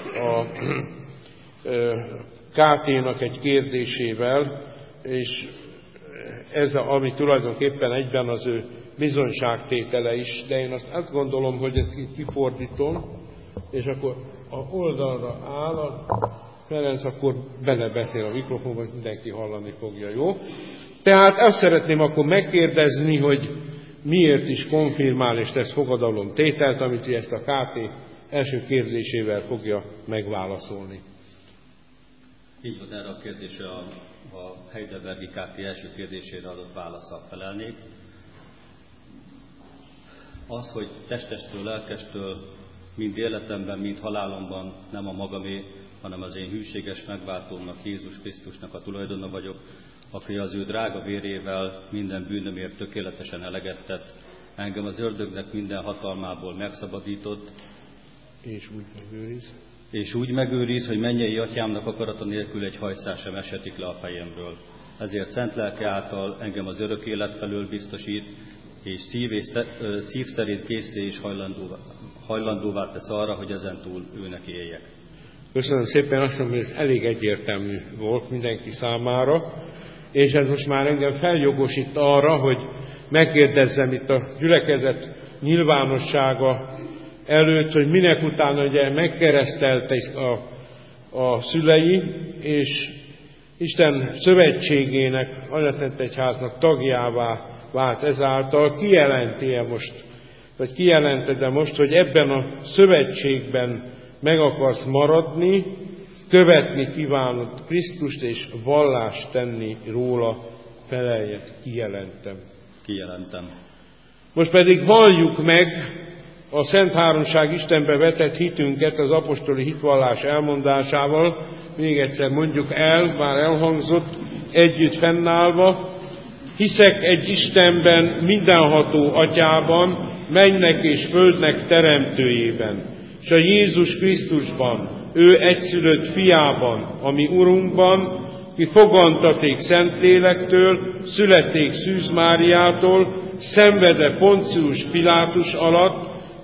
KT-nak egy kérdésével, és ez, ami tulajdonképpen egyben az ő bizonyságtétele is, de én azt gondolom, hogy ezt kifordítom, és akkor a oldalra áll a Ferenc, akkor belebeszél a mikrofonba, hogy mindenki hallani fogja, jó? Tehát azt szeretném akkor megkérdezni, hogy miért is konfirmál és tesz fogadalomtételt, amit ezt a KT első kérdésével fogja megválaszolni. Így van, erre a kérdésre a Heidelbergi KT első kérdésére adott válaszsal felelnék. Az, hogy testestől, lelkestől, mind életemben, mind halálomban nem a magamé, hanem az én hűséges megváltómnak, Jézus Krisztusnak a tulajdona vagyok, aki az ő drága vérével minden bűnömért tökéletesen eleget tett, engem az ördögnek minden hatalmából megszabadított, és úgy megőriz, hogy mennyei atyámnak akarata nélkül egy hajszál sem esetik le a fejemről. Ezért szent lelke által engem az örök élet felől biztosít, és szív szerint készé és hajlandóvá tesz arra, hogy ezentúl őnek éljek. Köszönöm szépen, azt mondom, hogy ez elég egyértelmű volt mindenki számára, és ez most már engem feljogosít arra, hogy megkérdezzem itt a gyülekezet nyilvánossága előtt, hogy minek utána ugye megkeresztelték a szülei, és Isten szövetségének, Anyaszent Egyháznak tagjává vált ezáltal. Kijelenti-e most, vagy kijelented-e most, hogy ebben a szövetségben meg akarsz maradni, követni kívánod Krisztust, és vallást tenni róla, feleljet, kijelentem. Kijelentem. Most pedig valljuk meg a Szent Háromság Istenbe vetett hitünket az apostoli hitvallás elmondásával, még egyszer mondjuk el, már elhangzott, együtt fennállva, hiszek egy Istenben, mindenható Atyában, mennek és földnek teremtőjében, és a Jézus Krisztusban, ő egyszülött fiában, ami Urunkban, ki fogantaték Szentlélektől, születték Szűz Máriától, szenvede Poncius Pilátus alatt,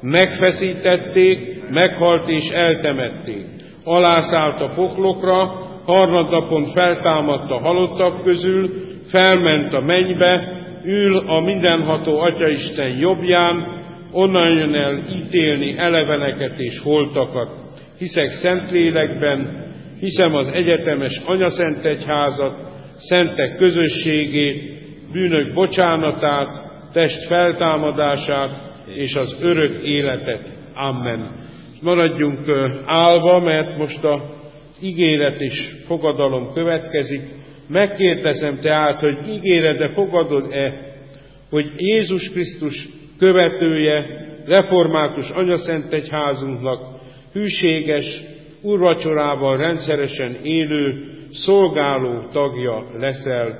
megfeszítették, meghalt és eltemették. Alászállt a poklokra, harmadnapon feltámadt a halottak közül, felment a mennybe, ül a mindenható Atyaisten jobbján, onnan jön el ítélni eleveneket és holtakat. Hiszek Szentlélekben, hiszem az egyetemes Anyaszent Egyházat, szentek közösségét, bűnök bocsánatát, test feltámadását és az örök életet. Amen. Maradjunk állva, mert most a ígéret és fogadalom következik. Megkérdezem tehát, hogy ígéred-e, fogadod-e, hogy Jézus Krisztus követője, református Anyaszent Egyházunknak hűséges, úrvacsorával rendszeresen élő, szolgáló tagja leszel.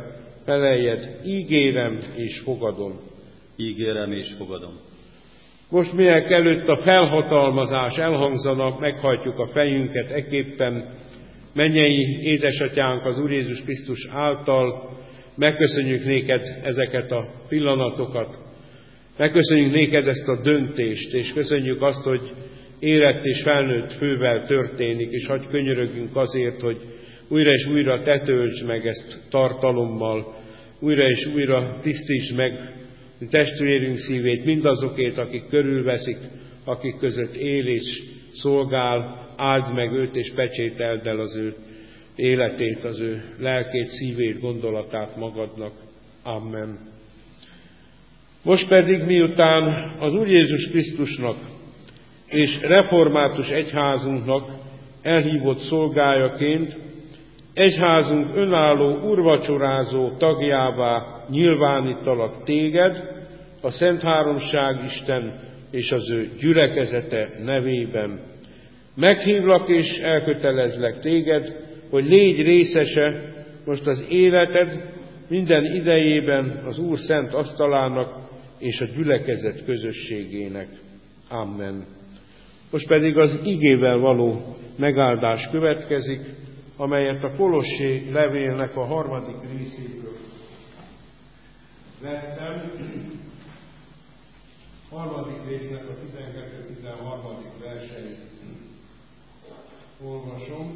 feleljed, ígérem és fogadom. Ígérem és fogadom. Most mielőtt előtt a felhatalmazás elhangzana, meghajtjuk a fejünket ekképpen. Mennyei édesatyánk az Úr Jézus Krisztus által, megköszönjük néked ezeket a pillanatokat, megköszönjük néked ezt a döntést, és köszönjük azt, hogy érett és felnőtt fővel történik, és hadd könyörögjünk azért, hogy újra és újra te töltsd meg ezt tartalommal, újra és újra tisztítsd meg testvérünk szívét, mindazokét, akik körülveszik, akik között él és szolgál, áld meg őt és pecsételd el az ő életét, az ő lelkét, szívét, gondolatát magadnak. Amen. Most pedig miután az Úr Jézus Krisztusnak és református egyházunknak elhívott szolgájaként egyházunk önálló úrvacsorázó tagjává nyilvánítalak téged, a Szent Háromság Isten és az ő gyülekezete nevében. Meghívlak és elkötelezlek téged, hogy légy részese most az életed minden idejében az Úr szent asztalának és a gyülekezet közösségének. Amen. Most pedig az igével való megáldás következik, amelyet a Kolossé levélnek a 3. részéből vettem. 3. résznek a 12-13. verseit olvasom.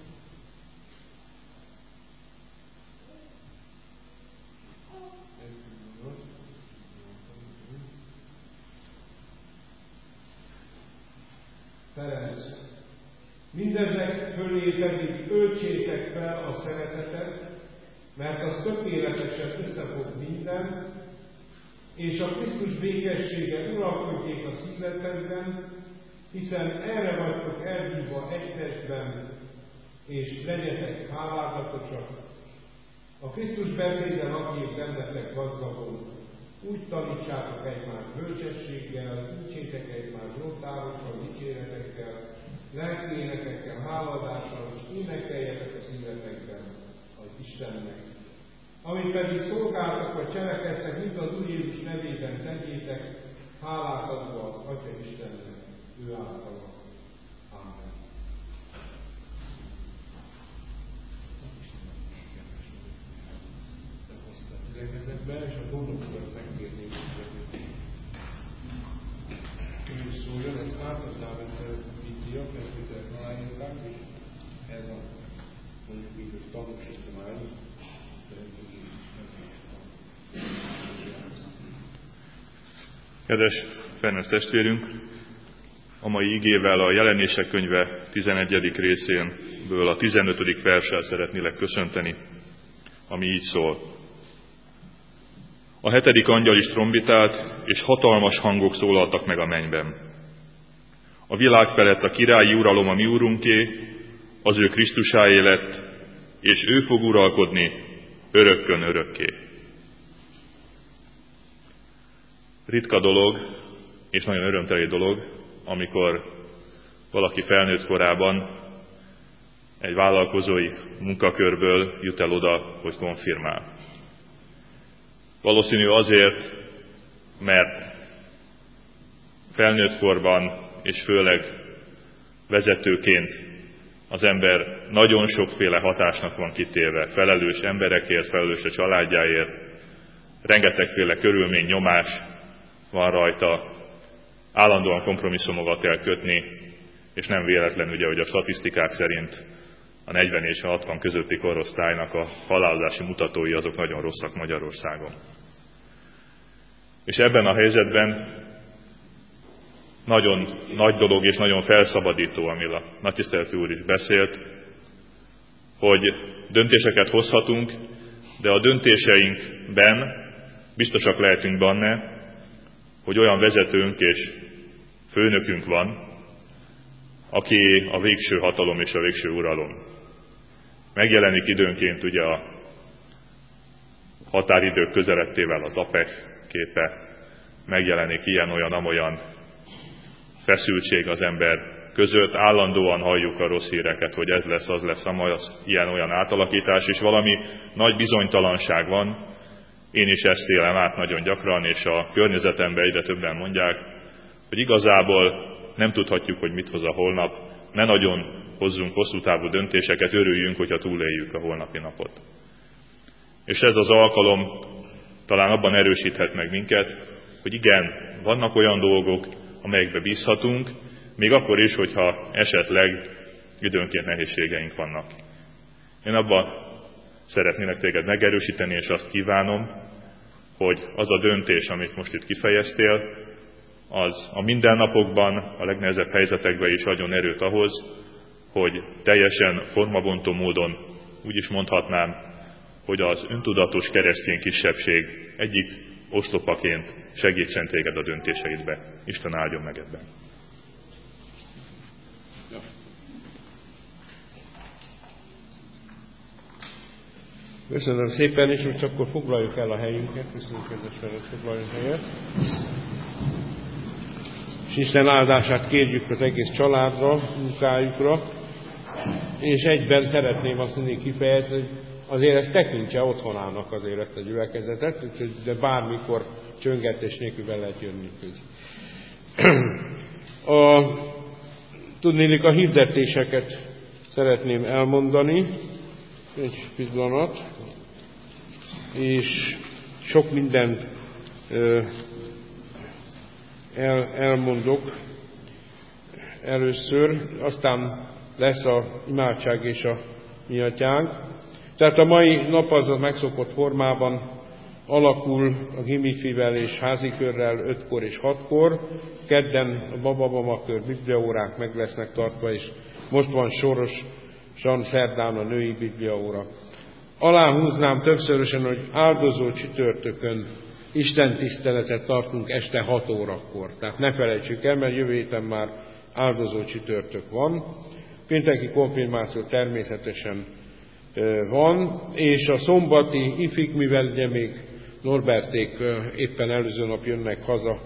Ferenc. Mindezek fölé pedig öltsétek fel a szeretetet, mert az tökéletesen összefog minden, és a Krisztus békessége uralkodjék a szívetekben, hiszen erre vagytok elhívva egy testben, és legyetek hálázatosak. A Krisztus beszéde lakjék bennetek gazdagon, úgy tanítsátok egymást bölcsességgel, dicsértek egymást jótárossal, dicséretekkel, lelki énekekkel, háladással, és énekeljetek a szívetekben az Istennek. Amit pedig szolgáltak vagy cselekedtek, mind az Úr Jézus nevében tegyétek, hálát adva az Atya Istennek, ő általa. Amen. És a dolgokat megkérném, hogy szóljon, ezt átadnám egyszer Vitia, mert Peter aláírták, és ez a mondjuk így, hogy tanúsítvány, Kedves Ferenc testvérünk, a mai igével a Jelenések könyve 11. részénből a 15. verssel szeretnélek köszönteni, ami így szól. A 7. angyal is trombitált, és hatalmas hangok szólaltak meg a mennyben. A világ felett a királyi uralom a mi úrunké, az ő Krisztusáé lett, és ő fog uralkodni örökkön örökké. Ritka dolog, és nagyon örömteli dolog, amikor valaki felnőtt korában egy vállalkozói munkakörből jut el oda, hogy konfirmál. Valószínű azért, mert felnőtt korban, és főleg vezetőként az ember nagyon sokféle hatásnak van kitéve, felelős emberekért, felelős a családjáért, rengetegféle körülmény, nyomás van rajta, állandóan kompromisszumokat kell kötni, és nem véletlen ugye, hogy a statisztikák szerint a 40 és a 60 közötti korosztálynak a halálozási mutatói azok nagyon rosszak Magyarországon. És ebben a helyzetben nagyon nagy dolog és nagyon felszabadító, amiről a nagytiszteletű úr is beszélt, hogy döntéseket hozhatunk, de a döntéseinkben biztosak lehetünk benne, hogy olyan vezetőnk és főnökünk van, aki a végső hatalom és a végső uralom. Megjelenik időnként ugye a határidők közelettével az APEC képe, megjelenik ilyen-olyan-amolyan feszültség az ember között állandóan halljuk a rossz híreket, hogy ez lesz, az lesz, ilyen-olyan átalakítás, és valami nagy bizonytalanság van. Én is ezt élem át nagyon gyakran, és a környezetemben egyre többen mondják, hogy igazából nem tudhatjuk, hogy mit hoz a holnap, ne nagyon hozzunk hosszú távú döntéseket, örüljünk, hogyha túléljük a holnapi napot. És ez az alkalom talán abban erősíthet meg minket, hogy igen, vannak olyan dolgok, amelyekbe bízhatunk, még akkor is, hogyha esetleg időnként nehézségeink vannak. Én abban szeretnélek téged megerősíteni, és azt kívánom, hogy az a döntés, amit most itt kifejeztél, az a mindennapokban, a legnehezebb helyzetekben is adjon erőt ahhoz, hogy teljesen formabontó módon úgy is mondhatnám, hogy az öntudatos keresztény kisebbség egyik oszlopaként segítsen téged a döntéseidbe. Isten áldjon meg ebben. Köszönöm szépen, és most akkor foglaljuk el a helyünket. Köszönöm, kedves felett, foglaljuk helyet. És Isten áldását kérjük az egész családra, munkájukra, és egyben szeretném azt mindig kifejezni, hogy azért ezt tekintse otthonának azért ezt a gyülekezetet, úgyhogy de bármikor csöngetés nélkül be lehet jönni. Tudnélik, a hirdetéseket szeretném elmondani, egy pillanat, és sok mindent elmondok először, aztán lesz a imádság és a mi atyánk. Tehát a mai nap az a megszokott formában alakul a gimifivel és házikörrel 5-kor és 6-kor. Kedden a babamakör bibliaórák meg lesznek tartva, és most van sorosan szerdán a női bibliaóra. Aláhúznám többszörösen, hogy áldozó csütörtökön Isten tiszteletet tartunk este 6 órakor. Tehát ne felejtsük el, mert jövő héten már áldozó csütörtök van. Pénteki konfirmáció természetesen van, és a szombati ifik, mivel ugye még Norberték éppen előző nap jönnek haza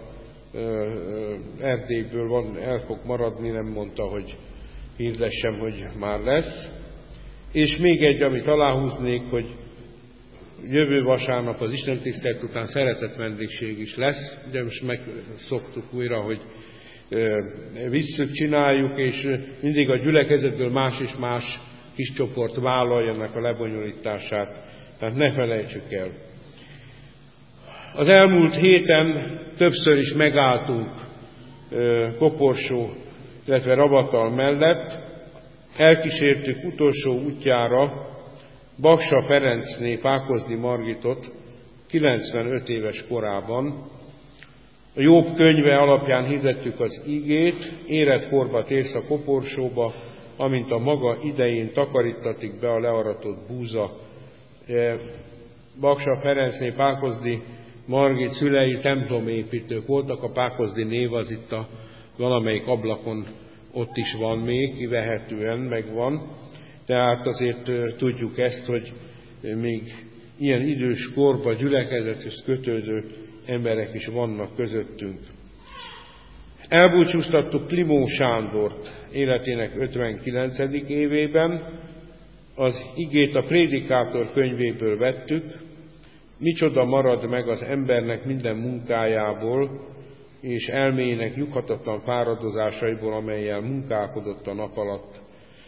Erdélyből, el fog maradni, nem mondta, hogy hirdessem, hogy már lesz. És még egy, amit aláhúznék, hogy jövő vasárnap az istentisztelet után szeretett vendégség is lesz. Ugye most megszoktuk újra, hogy visszük, csináljuk, és mindig a gyülekezetből más és más kis csoport vállalja ennek a lebonyolítását. Tehát ne felejtsük el. Az elmúlt héten többször is megálltunk Koporsó, illetve Ravatal mellett. Elkísértük utolsó útjára Baksa Ferencné Pákozdi Margitot 95 éves korában. A Jobb könyve alapján hirdettük az igét, életkorba térsz a koporsóba, amint a maga idején takarítatik be a learatott búza. Baksa Ferencné Pákozdi Margit szülei templomépítők voltak, a Pákozdi név az itt a valamelyik ablakon ott is van még, kivehetően megvan. Tehát azért tudjuk ezt, hogy még ilyen idős korban gyülekezethez kötődő emberek is vannak közöttünk. Elbúcsúztattuk Klimó Sándort életének 59. évében, az igét a Prédikátor könyvéből vettük, micsoda marad meg az embernek minden munkájából, és elméjének nyughatatlan fáradozásaiból, amellyel munkálkodott a nap alatt.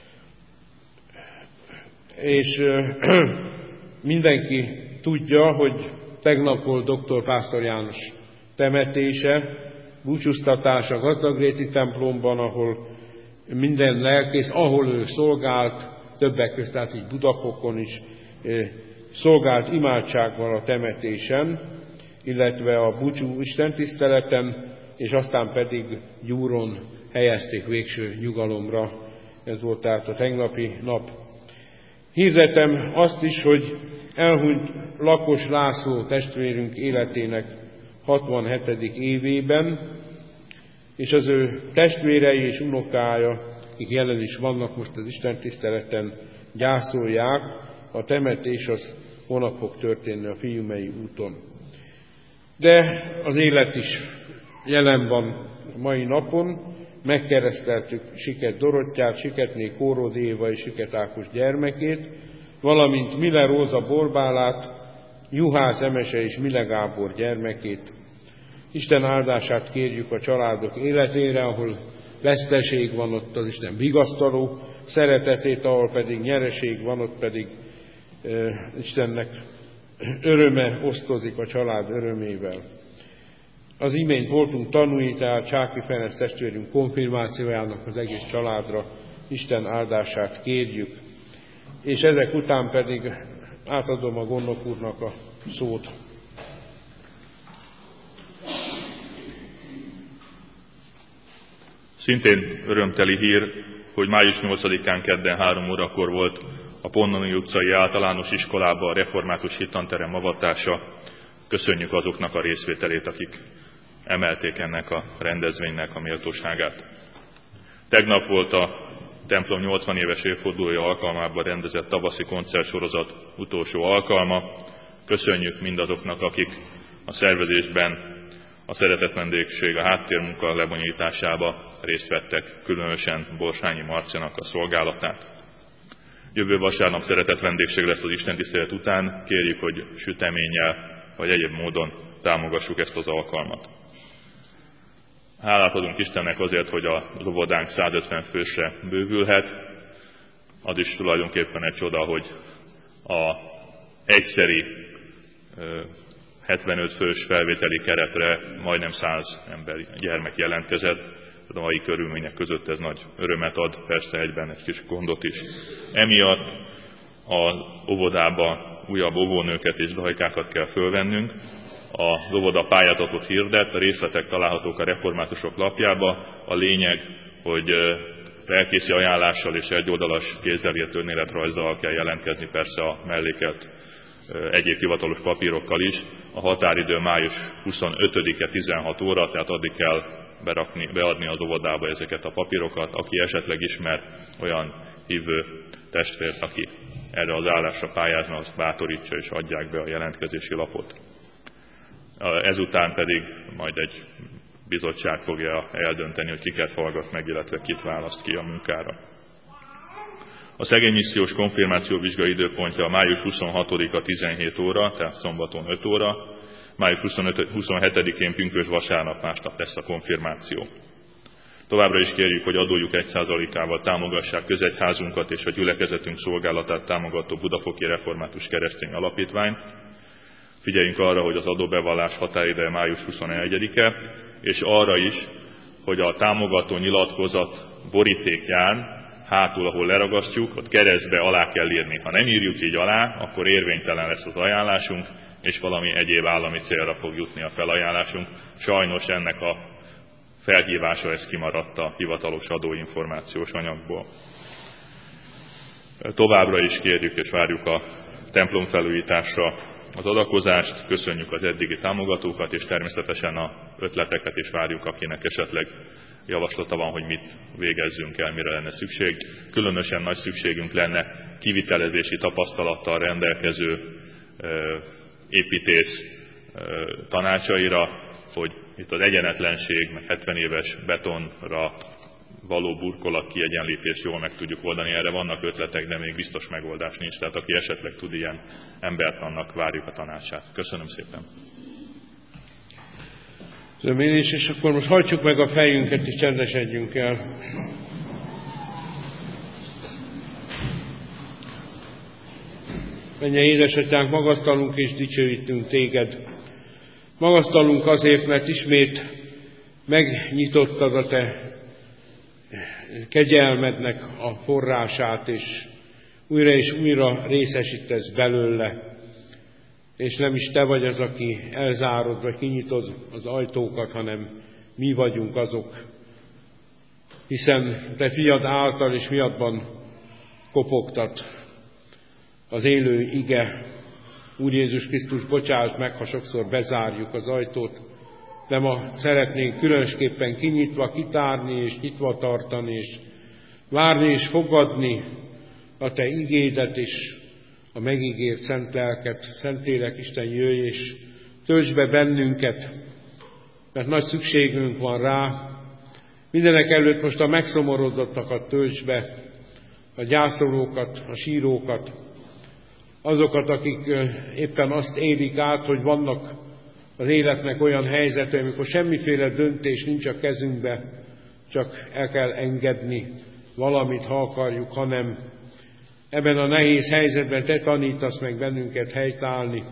És mindenki tudja, hogy tegnap volt dr. Pásztor János temetése, búcsúztatás a Gazdagréti templomban, ahol minden lelkész, ahol ő szolgált, többek között, tehát így Budapokon is szolgált imádságban a temetésen, illetve a búcsú istentiszteleten, és aztán pedig Gyúron helyezték végső nyugalomra. Ez volt tehát a tegnapi nap. Hirdetem azt is, hogy elhunyt Lakos László testvérünk életének 67. évében, és az ő testvérei és unokája, akik jelen is vannak most az istentiszteleten, gyászolják. A temetés az holnap fog történni a Fiumei úton. De az élet is jelen van a mai napon, megkereszteltük Siket Dorottyát, Siketné Kóródi Éva és Siket Ákos gyermekét, valamint Miller Róza Borbálát, Juhász Emese és Mille Gábor gyermekét. Isten áldását kérjük a családok életére, ahol veszteség van, ott az Isten vigasztaló szeretetét, ahol pedig nyereség van, ott pedig Istennek öröme osztozik a család örömével. Az imént voltunk tanúi, tehát Csáky Ferenc testvérünk konfirmációjának az egész családra Isten áldását kérjük. És ezek után pedig átadom a gondnok úrnak a szót. Szintén örömteli hír, hogy május 8-án kedden 3 órakor volt a Ponnoni utcai általános iskolában a református hittanterem avatása. Köszönjük azoknak a részvételét, akik emelték ennek a rendezvénynek a méltóságát. Tegnap volt a templom 80 éves évfordulója alkalmában rendezett tavaszi koncertsorozat utolsó alkalma. Köszönjük mindazoknak, akik a szervezésben, a szeretett vendégség, a háttérmunka lebonyolításába részt vettek, különösen Borsányi Marcinak a szolgálatát. Jövő vasárnap szeretett vendégség lesz az istentisztelet után, kérjük, hogy süteménnyel vagy egyéb módon támogassuk ezt az alkalmat. Hálát adunk Istennek azért, hogy az óvodánk 150 fősre bővülhet. Az is tulajdonképpen egy csoda, hogy a egyszeri 75 fős felvételi keretre majdnem 100 gyermek jelentkezett. A mai körülmények között ez nagy örömet ad, persze egyben egy kis gondot is. Emiatt az óvodába újabb óvónőket és dajkákat kell fölvennünk. Az óvoda pályázatot hirdet, a részletek találhatók a reformátusok lapjába. A lényeg, hogy lelkészi ajánlással és egyoldalas kézzel írt önéletrajzzal kell jelentkezni, persze a mellékelt egyéb hivatalos papírokkal is. A határidő május 25-e 16 óra, tehát addig kell beadni az óvodába ezeket a papírokat. Aki esetleg ismer olyan hívő testvért, aki erre az állásra pályázna, azt bátorítsa és adják be a jelentkezési lapot. Ezután pedig majd egy bizottság fogja eldönteni, hogy kiket hallgat meg, illetve kit választ ki a munkára. A szegénymissziós konfirmációvizsga időpontja május 26-a 17 óra, tehát szombaton 5 óra, május 27-én pünkösd vasárnap másnap lesz a konfirmáció. Továbbra is kérjük, hogy adójuk 1%-ával támogassák közegyházunkat és a gyülekezetünk szolgálatát támogató Budafoki Református Keresztény Alapítványt. Figyeljünk arra, hogy az adóbevallás határideje május 21-e, és arra is, hogy a támogató nyilatkozat borítékján, hátul, ahol leragasztjuk, ott keresztbe alá kell írni. Ha nem írjuk így alá, akkor érvénytelen lesz az ajánlásunk, és valami egyéb állami célra fog jutni a felajánlásunk. Sajnos ennek a felhívása ez kimaradt a hivatalos adóinformációs anyagból. Továbbra is kérjük és várjuk a templom felújításra az adakozást, köszönjük az eddigi támogatókat, és természetesen az ötleteket is várjuk, akinek esetleg javaslata van, hogy mit végezzünk el, mire lenne szükség. Különösen nagy szükségünk lenne kivitelezési tapasztalattal rendelkező építész tanácsaira, hogy itt az egyenetlenség, meg 70 éves betonra való burkolat kiegyenlítést jól meg tudjuk oldani. Erre vannak ötletek, de még biztos megoldás nincs. Tehát aki esetleg tud ilyen embert, annak várjuk a tanácsát. Köszönöm szépen. Köszönöm én is, és akkor most hajtsuk meg a fejünket, és csendesedjünk el. Mennyei édesatyánk, magasztalunk és dicsőítünk téged. Magasztalunk azért, mert ismét megnyitottad a te kegyelmednek a forrását, és újra részesítesz belőle. És nem is te vagy az, aki elzárod, vagy kinyitod az ajtókat, hanem mi vagyunk azok. Hiszen te fiad által és miattban kopogtat az élő ige. Úr Jézus Krisztus, bocsáss meg, ha sokszor bezárjuk az ajtót, de ma szeretnénk különösképpen kinyitva kitárni, és nyitva tartani, és várni és fogadni a te igédet, és a megígért szent lelket. Szentlélek, Isten, jöjj és töltsd be bennünket, mert nagy szükségünk van rá, Mindenek előtt most a megszomorodottakat tölts be, a gyászolókat, a sírókat, azokat, akik éppen azt élik át, hogy vannak az életnek olyan helyzetei, amikor semmiféle döntés nincs a kezünkbe, csak el kell engedni valamit, ha akarjuk, hanem ebben a nehéz helyzetben te tanítasz meg bennünket helytállni,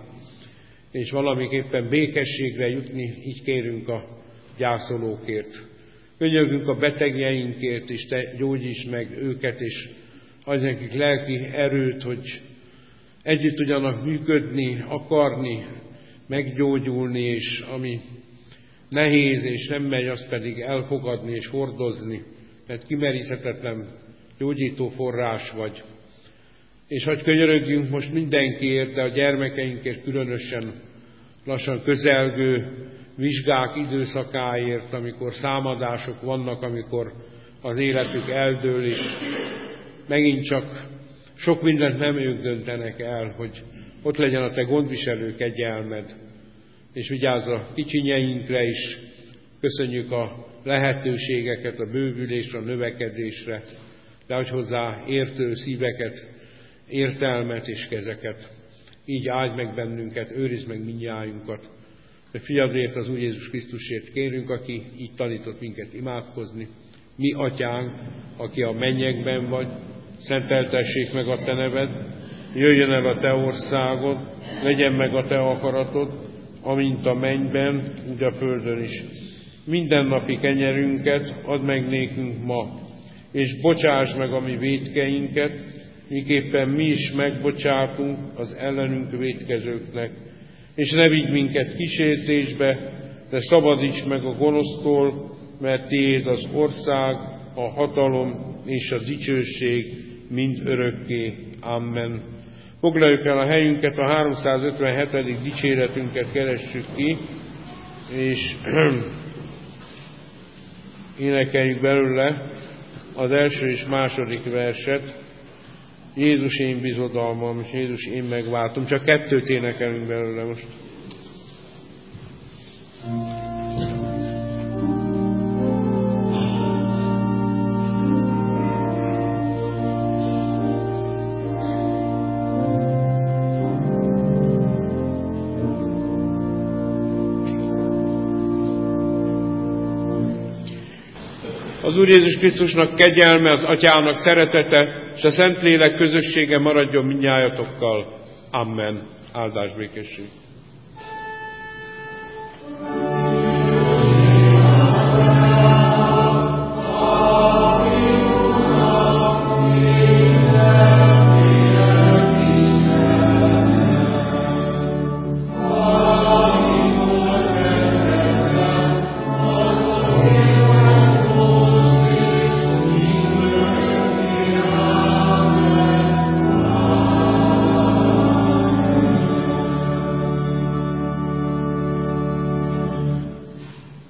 és valamiképpen békességre jutni, így kérünk a gyászolókért. Könyörgünk a betegjeinkért, és te gyógyíts meg őket, és adj nekik lelki erőt, hogy együtt tudjanak működni, akarni, meggyógyulni, és ami nehéz és nem megy, azt pedig elfogadni és hordozni, mert kimeríthetetlen gyógyító forrás vagy. És hadd könyörögjünk most mindenkiért, de a gyermekeinkért különösen lassan közelgő vizsgák időszakáért, amikor számadások vannak, amikor az életük eldől, és megint csak sok mindent nem ők döntenek el, hogy ott legyen a te gondviselő kegyelmed, és vigyázz a kicsinyeinkre is. Köszönjük a lehetőségeket, a bővülésre, a növekedésre, de adj hozzá értő szíveket, értelmet és kezeket. Így áldj meg bennünket, őrizd meg mindnyájunkat. De fiadért, az Úr Jézus Krisztusért kérünk, aki így tanított minket imádkozni. Mi, Atyánk, aki a mennyekben vagy, szenteltessék meg a te neved, jöjjön el a te országod, legyen meg a te akaratod, amint a mennyben, úgy a földön is. Mindennapi kenyerünket add meg nékünk ma, és bocsásd meg a mi vétkeinket, miképpen mi is megbocsátunk az ellenünk vétkezőknek. És ne vigy minket kísértésbe, de szabadíts meg a gonosztól, mert tiéd az ország, a hatalom és a dicsőség mind örökké. Amen. Foglaljuk el a helyünket, a 357. dicséretünket keressük ki, és énekeljük belőle az első és második verset. Jézus én bizodalmam, és Jézus én megváltom. Csak kettőt énekelünk belőle most. Az Úr Jézus Krisztusnak kegyelme, az Atyának szeretete, és a Szentlélek közössége maradjon mindnyájatokkal. Amen. Áldás békesség.